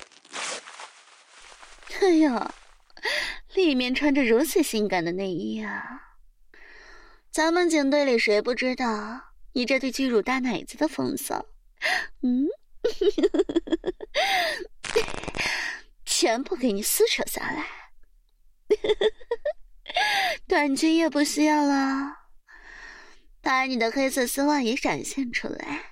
哎呦，里面穿着如此性感的内衣啊，咱们警队里谁不知道你这对巨乳大奶子的风骚？嗯，全部给你撕扯下来。短裙也不需要了，把你的黑色丝袜也展现出来。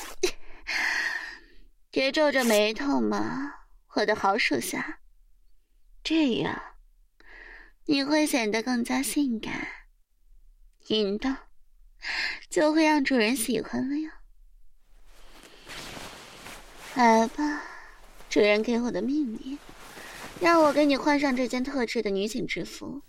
别皱着眉头嘛，我的好属下，这样你会显得更加性感淫荡，就会让主人喜欢了呀。来吧，主人给我的命令，让我给你换上这件特制的女警制服。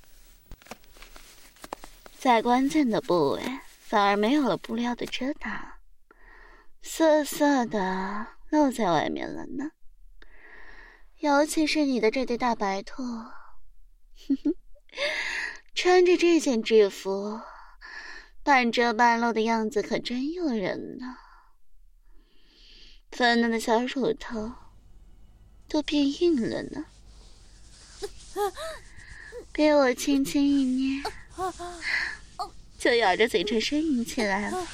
在关键的部位反而没有了布料的遮挡，涩涩的露在外面了呢。尤其是你的这对大白兔，哼哼，穿着这件制服半遮半露的样子可真诱人呢。粉嫩的小乳头都变硬了呢，给我轻轻一捏，就咬着嘴唇呻吟起来了。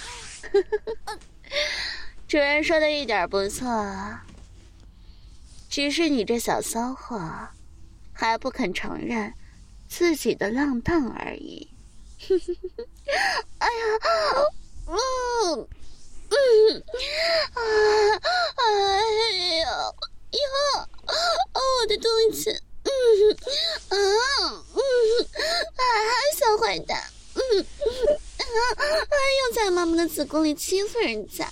主人说的一点不错啊，只是你这小骚货还不肯承认自己的浪荡而已。哎呀，嗯嗯啊，哎呀呀，我的肚子，嗯啊嗯啊，小坏蛋，嗯啊，又在妈妈的子宫里欺负人家。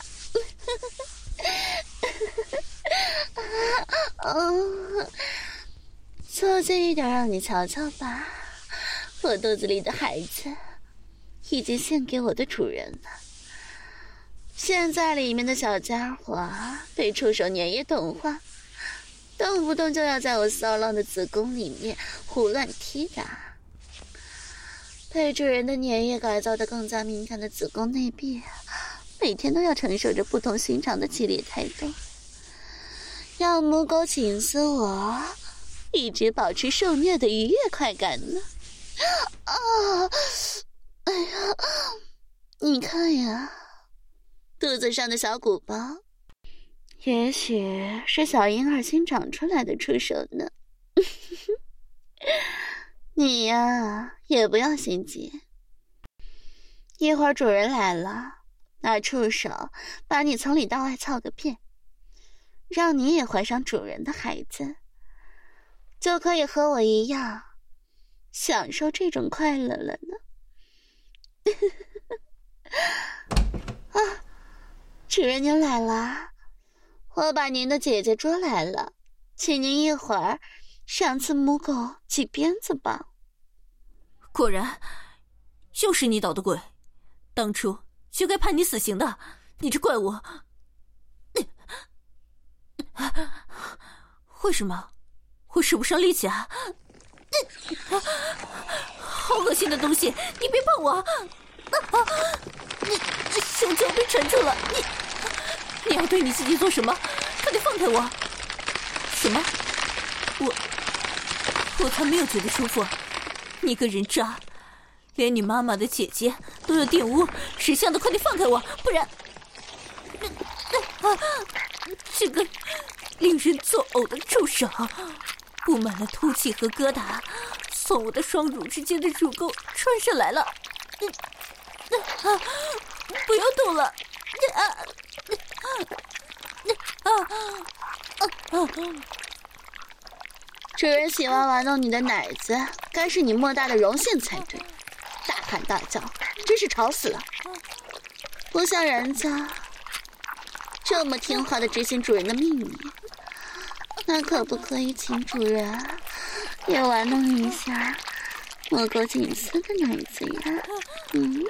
哦，凑近一点让你瞧瞧吧，我肚子里的孩子已经献给我的主人了。现在里面的小家伙被触手粘液同化，动不动就要在我骚浪的子宫里面胡乱踢打。被主人的粘液改造的更加敏感的子宫内壁，每天都要承受着不同寻常的激烈胎动，让母狗请死我，一直保持受虐的愉悦快感呢。啊，哎呀，你看呀，肚子上的小鼓包，也许是小婴儿新长出来的触手呢。你呀，也不要心急，一会儿主人来了，拿触手把你从里到外操个遍，让你也怀上主人的孩子，就可以和我一样享受这种快乐了呢。啊，主人您来了，我把您的姐姐捉来了，请您一会儿上次母狗挤鞭子吧？ 果然，又是你捣的鬼！当初就该判你死刑的，你这怪物！为什么会使不上力气啊？好恶心的东西！你别碰我！你这胸腔被缠住了！你你要对你自己做什么？快点放开我！什么？我我才没有觉得舒服！你个人渣！连你妈妈的姐姐都要玷污，识相的快点放开我，不然……啊！这个令人作呕的触手，布满了凸起和疙瘩，从我的双乳之间的乳沟穿上来了。啊！不要动了！啊！啊！啊！啊！ 主人喜欢玩弄你的奶子，该是你莫大的荣幸才对。大喊大叫，真是吵死了！不像人家这么听话的执行主人的命令，那可不可以请主人也玩弄一下我狗锦丝的奶子呀？嗯，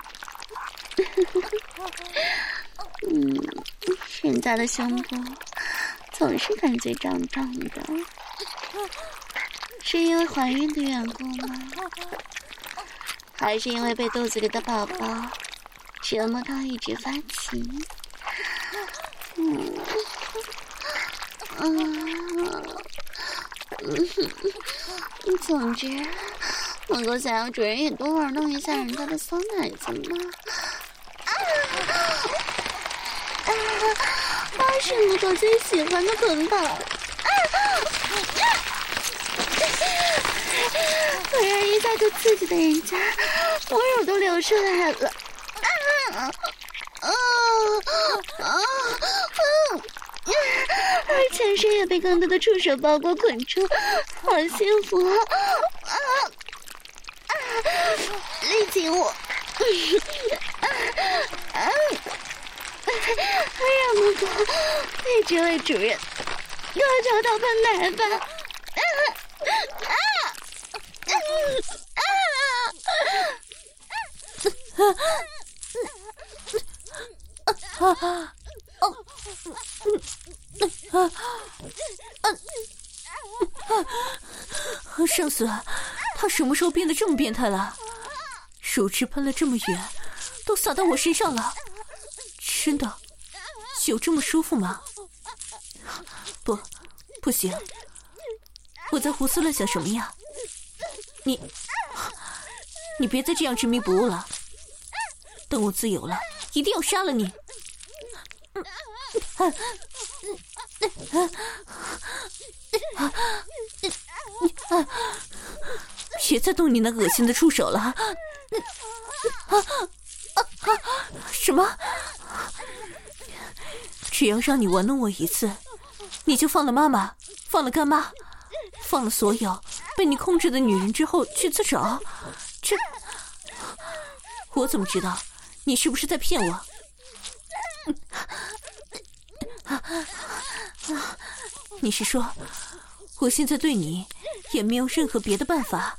嗯，人家的胸部总是感觉胀胀的，是因为怀孕的缘故吗？还是因为被肚子里的宝宝折磨到一直发情？嗯，嗯，嗯，总之，我狗想要主人也多玩弄一下人家的骚奶子嘛。啊啊！啊，是母狗最喜欢的捆绑。啊！突然一下就刺激的人家母乳都流出来了。啊啊啊啊！而全身也被更多的触手包裹捆住，好幸福啊！啊啊！力紧我！啊啊！让母狗为这位主人高潮到喷奶吧！啊啊！啊啊啊！ 上司，他什么时候变得这么变态了？乳汁喷了这么远，都洒到我身上了。真的，有这么舒服吗？不，不行，我在胡思乱想什么呀？你，你别再这样执迷不悟了。等我自由了，一定要杀了你。别再动你那恶心的触手了！什么？只要让你玩弄我一次，你就放了妈妈，放了干妈，放了所有被你控制的女人之后去自首？这，我怎么知道你是不是在骗我？你是说我现在对你也没有任何别的办法？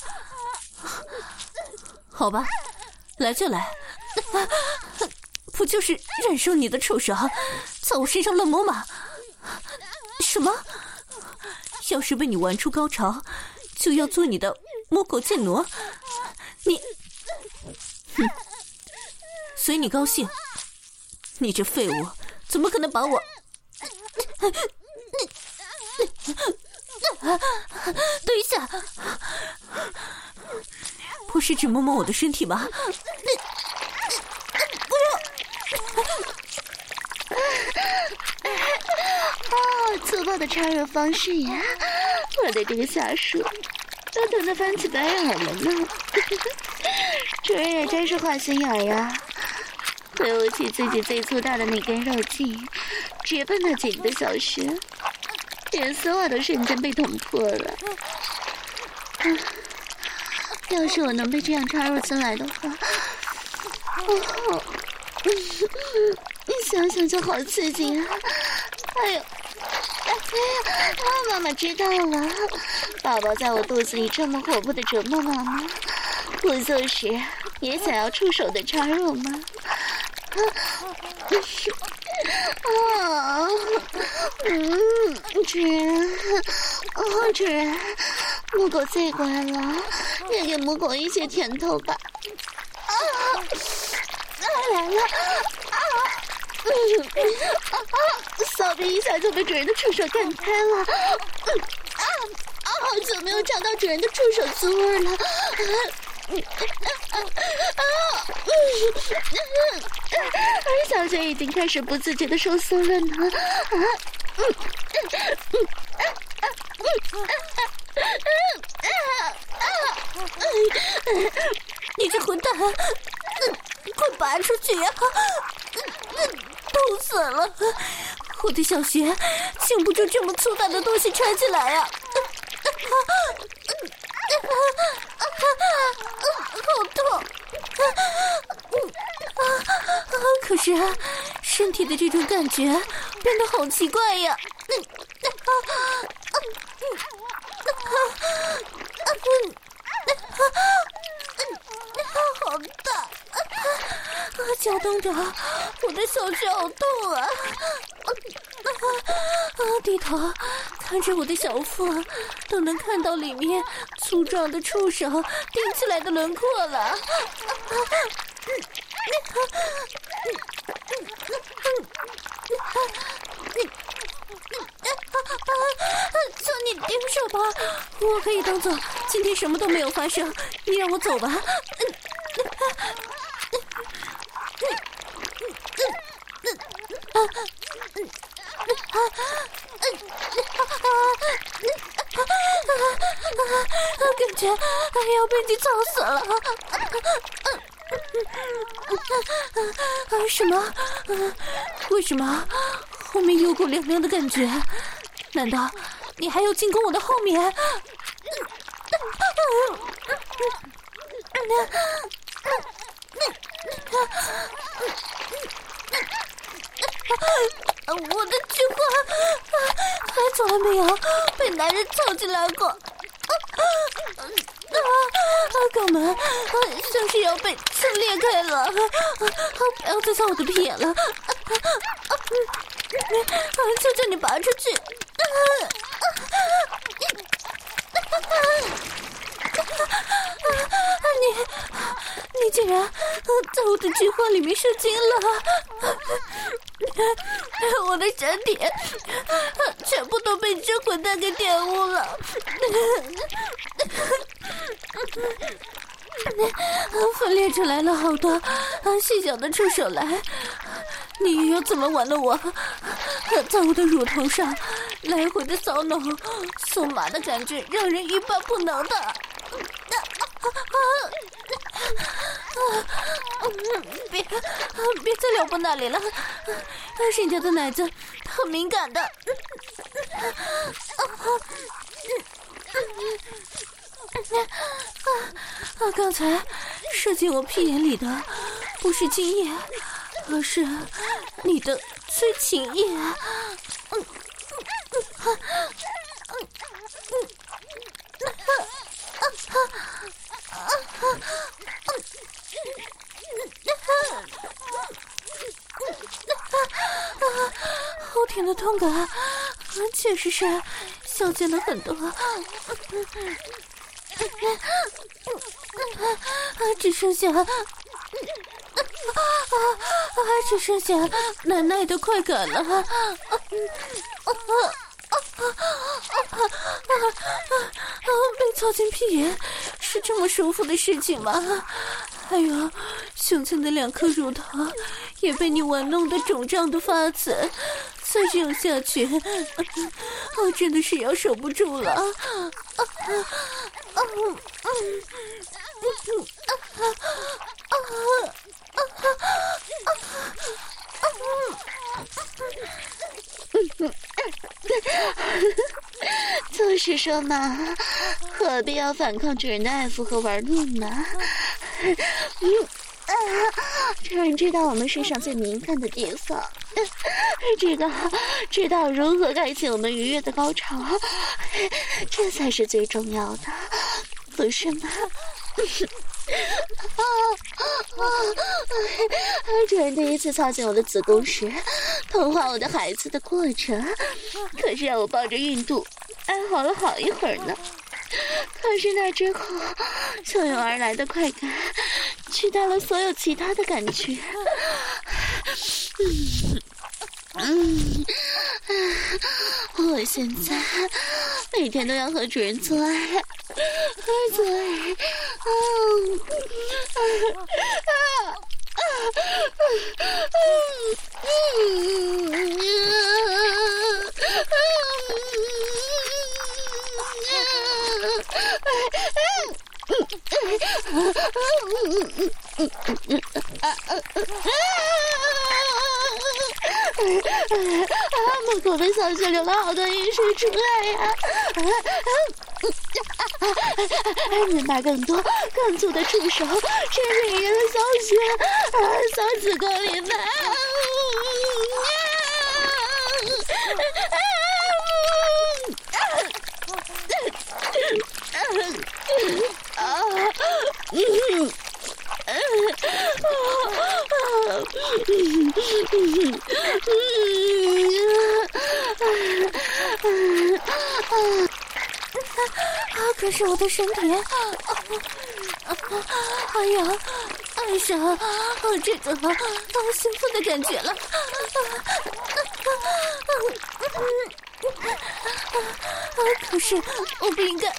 好吧，来就来，不就是忍受你的触手在我身上乱摸吗？什么？要是被你玩出高潮，就要做你的摸狗贱奴？你，哼，随你高兴。你这废物，怎么可能把我？等一下，不是只摸摸我的身体吗？不哦，粗暴的插入方式呀！我的这个下属都疼得翻起白眼了呢。主人也真是坏心眼呀，挥舞起自己最粗大的那根肉茎，直奔那几个小时，连丝袜都瞬间被捅破了。啊，要是我能被这样插入进来的话，哦，你想想就好刺激啊！哎呦，哎呀，妈妈知道了， 宝宝在我肚子里这么活泼的折磨妈妈，不就是也想要触手的插入吗？啊，嗯，主人，哦，主人，母狗最乖了，也给母狗一些甜头吧。啊，来了，啊，嗯，啊，骚逼一下就被主人的触手干开了，嗯，啊啊，好久没有尝到主人的触手滋味了。啊啊！而小姐已经开始不自觉的收缩了呢。啊，嗯嗯嗯，你这混蛋，快拔出去呀！痛死了！我的小穴经不住这么粗大的东西插进来呀！好痛！可是身体的这种感觉变得好奇怪呀！好大！搅动着我的小穴，好痛啊！低头看着我的小腹，都能看到里面粗壮的触手顶起来的轮廓了。求你停手吧，我可以当做今天什么都没有发生，你让我走吧。感觉要被你操死了！什么？为什么后面有股凉凉的感觉？难道你还要进攻我的后面？我的菊花还从来没有被男人操进来过。啊！肛门像是要被撑裂开了，不要再操我的屁眼了！求求你拔出去！你你竟然在我的菊花里面射精了！我的身体全部都被这混蛋给玷污了！分裂出来了好多细小的触手来，你又要怎么玩了我？在我的乳头上来回的骚弄，酥麻的感觉让人欲罢不能的。别别再撩拨那里了，人家的奶子很敏感的。啊！刚才射进我屁眼里的不是精液，而是你的催情液。嗯嗯嗯好甜的痛感，确实是消减了很多。只剩下，只剩下奶奶的快感了。被操进屁眼是这么舒服的事情吗？还有胸前的两颗乳头也被你玩弄得肿胀的发紫，再这样下去，我真的是要守不住了。 就是说嘛，何必要反抗主人的爱抚和玩弄呢？嗯这人知道我们身上最敏感的地方，知道知道如何开启我们愉悦的高潮，这才是最重要的，不是吗？啊啊！这人第一次操进我的子宫时，同化我的孩子的过程，可是让我抱着孕肚哀嚎了好一会儿呢。可是那之后，汹涌而来的快感取代了所有其他的感觉。嗯，嗯，我现在每天都要和主人做爱，做爱，嗯，啊啊啊啊！嗯嗯门口的小穴流了好多饮水出来呀！拧巴更多、更粗的触手，深深隐约的小穴，啊，小子宫里面。 啊！可是我的身体，啊啊！哎呀，爱上啊这种啊幸福的感觉了！啊啊！可是我不应该。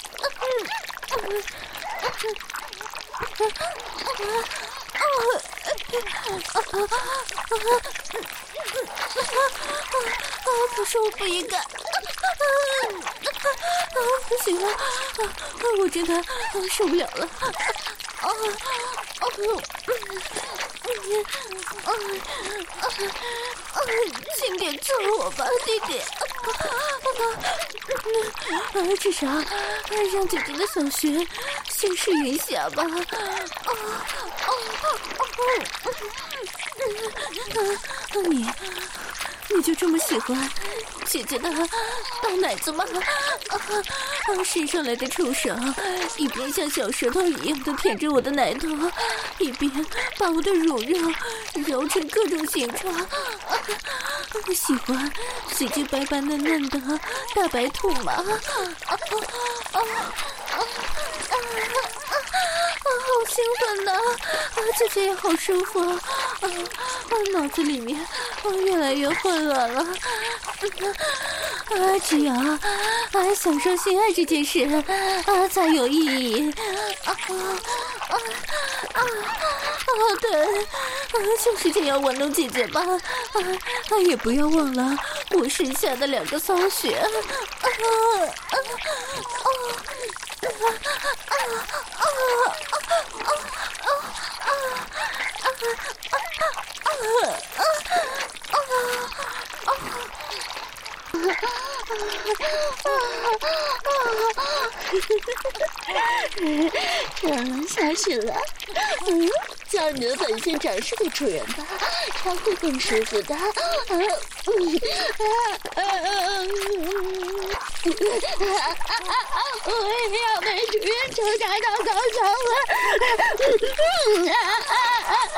可是我不应该。不行了，我真的受不了了。啊啊！请别揍我吧，弟弟。啊，至少让姐姐的小穴先试一下吧。啊啊啊！你你就这么喜欢姐姐的大奶子吗？啊啊！伸上来的触手一边像小舌头一样的舔着我的奶头，一边把我的乳肉揉成各种形状。啊，我喜欢姐姐白白嫩嫩的大白兔吗？啊啊啊啊啊！好兴奋呐！啊，姐姐也好舒服啊！啊，脑子里面啊越来越混乱了。啊，只有啊享受性爱这件事啊才有意义。啊啊啊啊！对，啊就是这样玩弄姐姐吧。啊啊，也不要忘了我身下的两个骚穴。啊啊啊啊！ 这下去了，嗯，叫你的本性展示给主人吧，这样会更舒服的。啊嗯啊啊我也要被主人抽查到高潮了。嗯啊啊啊啊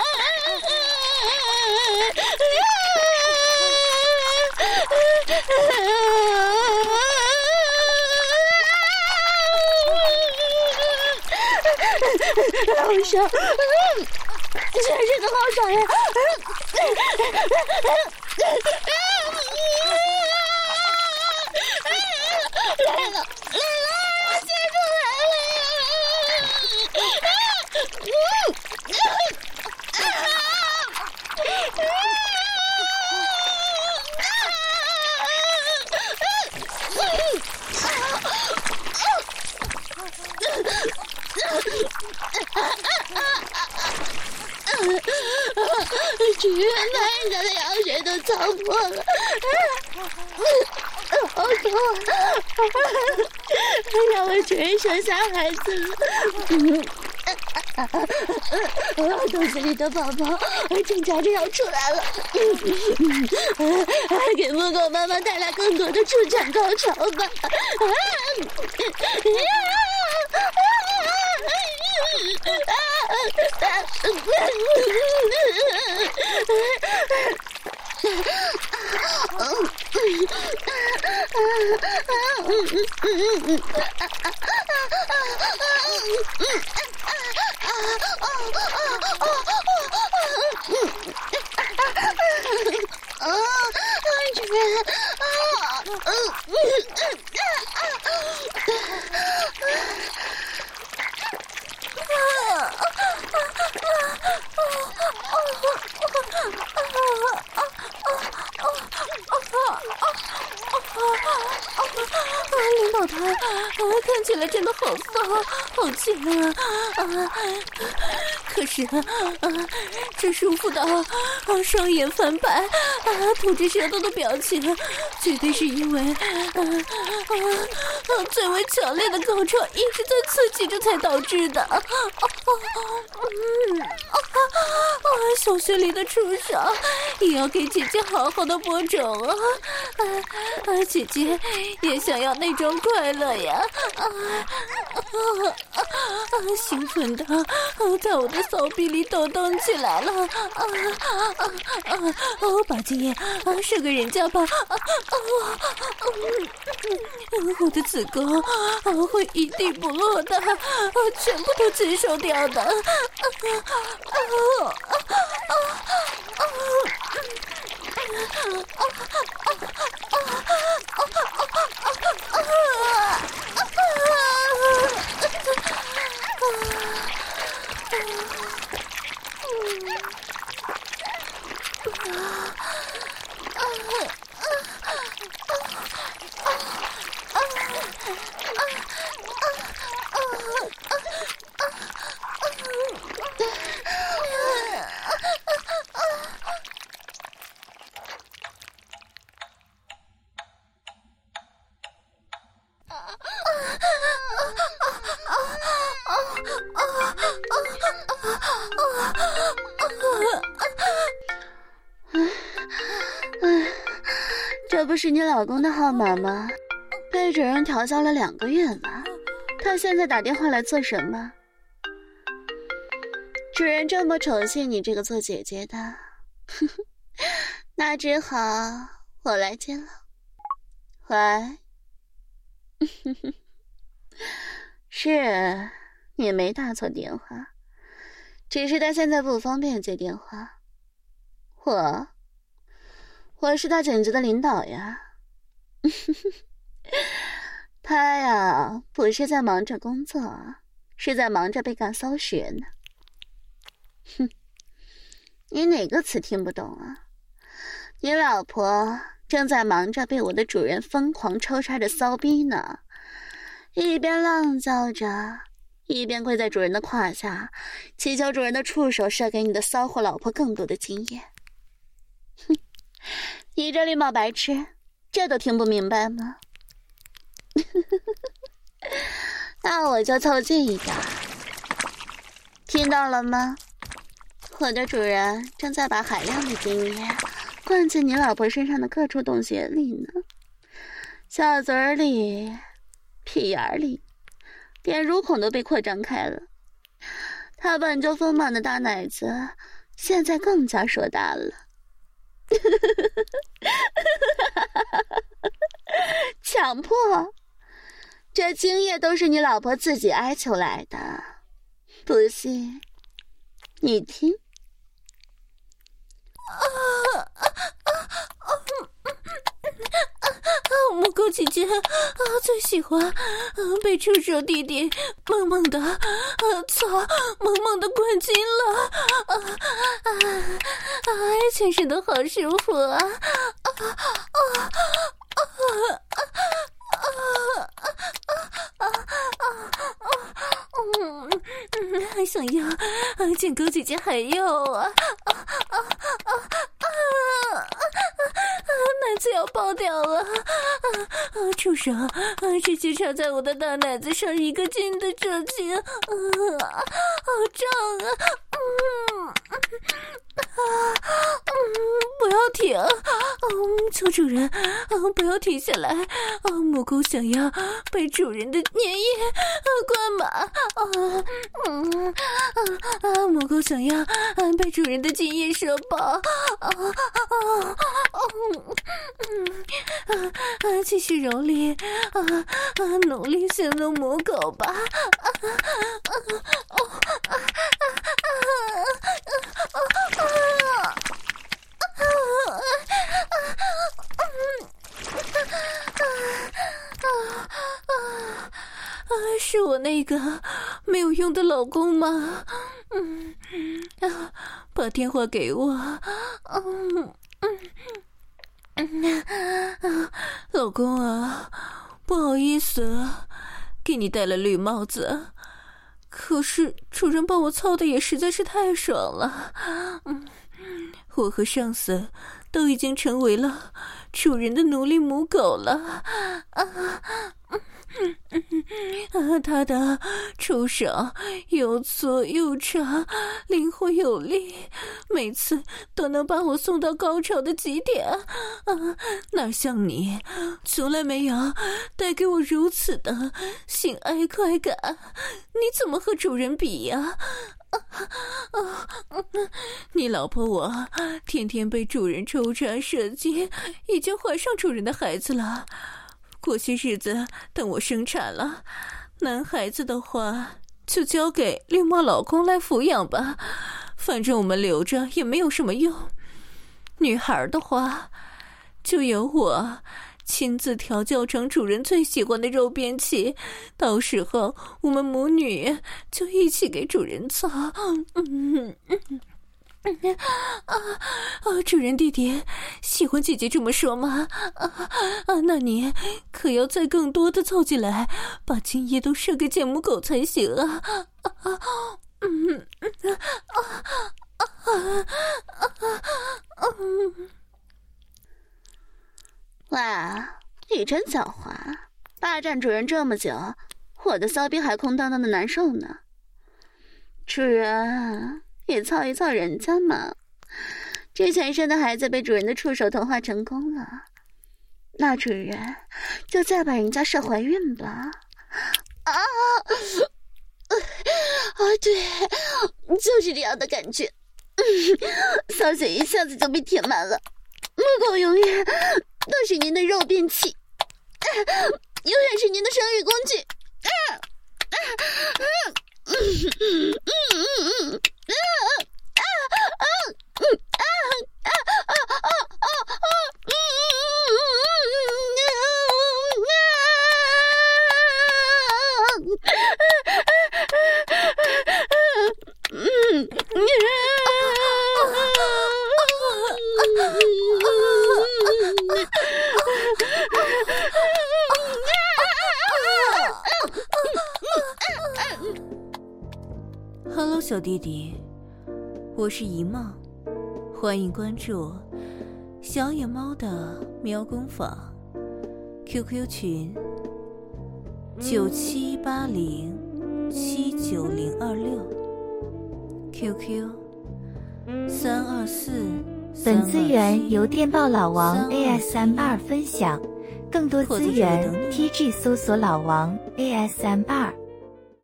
好爽，嗯，真是个好爽呀！来了，来了，接住来了！主人把人家的羊水都操破了，好痛啊！让我主人生下孩子了。 肚子里的宝宝正夹着要出来了，给木狗妈妈带来更多的触感高潮吧！ 领导他看起来真的好骚，好贱啊！啊，可是啊，这舒服的啊，双眼翻白啊，吐着舌头的表情，绝对是因为啊啊啊最为强烈的高潮一直在刺激着才导致的。啊啊嗯啊啊！小学里的畜生也要给姐姐好好的播种啊！啊啊！姐姐也想要那种快乐呀！啊啊啊啊！兴奋的啊，在我的骚逼里抖动起来了！啊啊啊啊！把劲啊，是个人家吧！啊啊啊！我的子宫啊会一滴不落的，啊，全部都接受掉的！啊啊啊啊啊！ 这不是你老公的号码吗？被主人调教了两个月了，他现在打电话来做什么？主人这么宠幸你这个做姐姐的，呵呵，那只好我来接了。喂，是你没打错电话，只是他现在不方便接电话。我我是他整职的领导呀。他呀不是在忙着工作，是在忙着被干骚学呢。哼，你哪个词听不懂啊？你老婆正在忙着被我的主人疯狂抽插着骚逼呢，一边浪叫着，一边跪在主人的胯下，祈求主人的触手射给你的骚货老婆更多的经验。哼，你这绿帽白痴，这都听不明白吗？那我就凑近一点，听到了吗？我的主人正在把海量的精液灌进你老婆身上的各处洞穴里呢，小嘴里、屁眼里，连乳孔都被扩张开了。他本就丰满的大奶子，现在更加硕大了。强迫，这精液都是你老婆自己哀求来的，不信你听。 啊啊啊啊！母狗姐姐啊，最喜欢啊被触手弟弟猛猛的啊操，猛猛的灌进了啊啊啊！全身都好舒服啊啊啊啊啊啊啊啊啊！嗯嗯，还想要啊，见狗姐姐还要啊啊啊啊啊！奶子要爆掉了！啊啊！触手啊，直接插在我的大奶子上，一个劲的射精！啊啊！ 胀啊！嗯啊嗯，不要停！嗯，求主人，嗯，不要停下来！啊，母狗想要被主人的粘液啊灌满！啊，嗯啊啊，母狗想要啊被主人的精液射爆！啊啊啊！嗯啊，继续蹂躏啊啊，努力行动母狗吧！啊啊啊啊是我那个没有用的老公吗？嗯啊，把电话给我。嗯嗯啊，老公啊，不好意思，给你戴了绿帽子。可是主人帮我操的也实在是太爽了。嗯，我和上司都已经成为了主人的奴隶母狗了。啊嗯嗯，他的触手又粗又长，灵活有力，每次都能把我送到高潮的极点。啊，哪像你，从来没有带给我如此的性爱快感，你怎么和主人比呀？啊啊啊！你老婆我天天被主人抽插射精，已经怀上主人的孩子了。过些日子等我生产了，男孩子的话就交给绿帽老公来抚养吧，反正我们留着也没有什么用。女孩的话就由我亲自调教成主人最喜欢的肉便器，到时候我们母女就一起给主人操。嗯嗯啊啊！主人弟弟喜欢姐姐这么说吗？啊啊！那你可要再更多的凑进来，把精液都射给贱母狗才行啊！啊啊！嗯啊啊啊啊！嗯。 哇，你真狡猾，霸占主人这么久，我的骚逼还空荡荡的难受呢。主人，也操一操人家嘛。之前生的孩子被主人的触手同化成功了，那主人就再把人家射怀孕吧。啊啊，对，就是这样的感觉。骚血一下子就被填满了，母狗永远都是您的肉便器，啊、永远是您的生育工具。啊啊啊嗯嗯嗯嗯嗯啊啊啊嗯啊啊啊啊啊啊嗯嗯嗯 Hello， 小弟弟，我是姨妈，欢迎关注小野猫的喵工坊 ，Q Q 群九七八零七九零二六 ，Q Q 三二四。 本资源由电报老王 A S M R 分享，更多资源 T G 搜索老王 A S M R。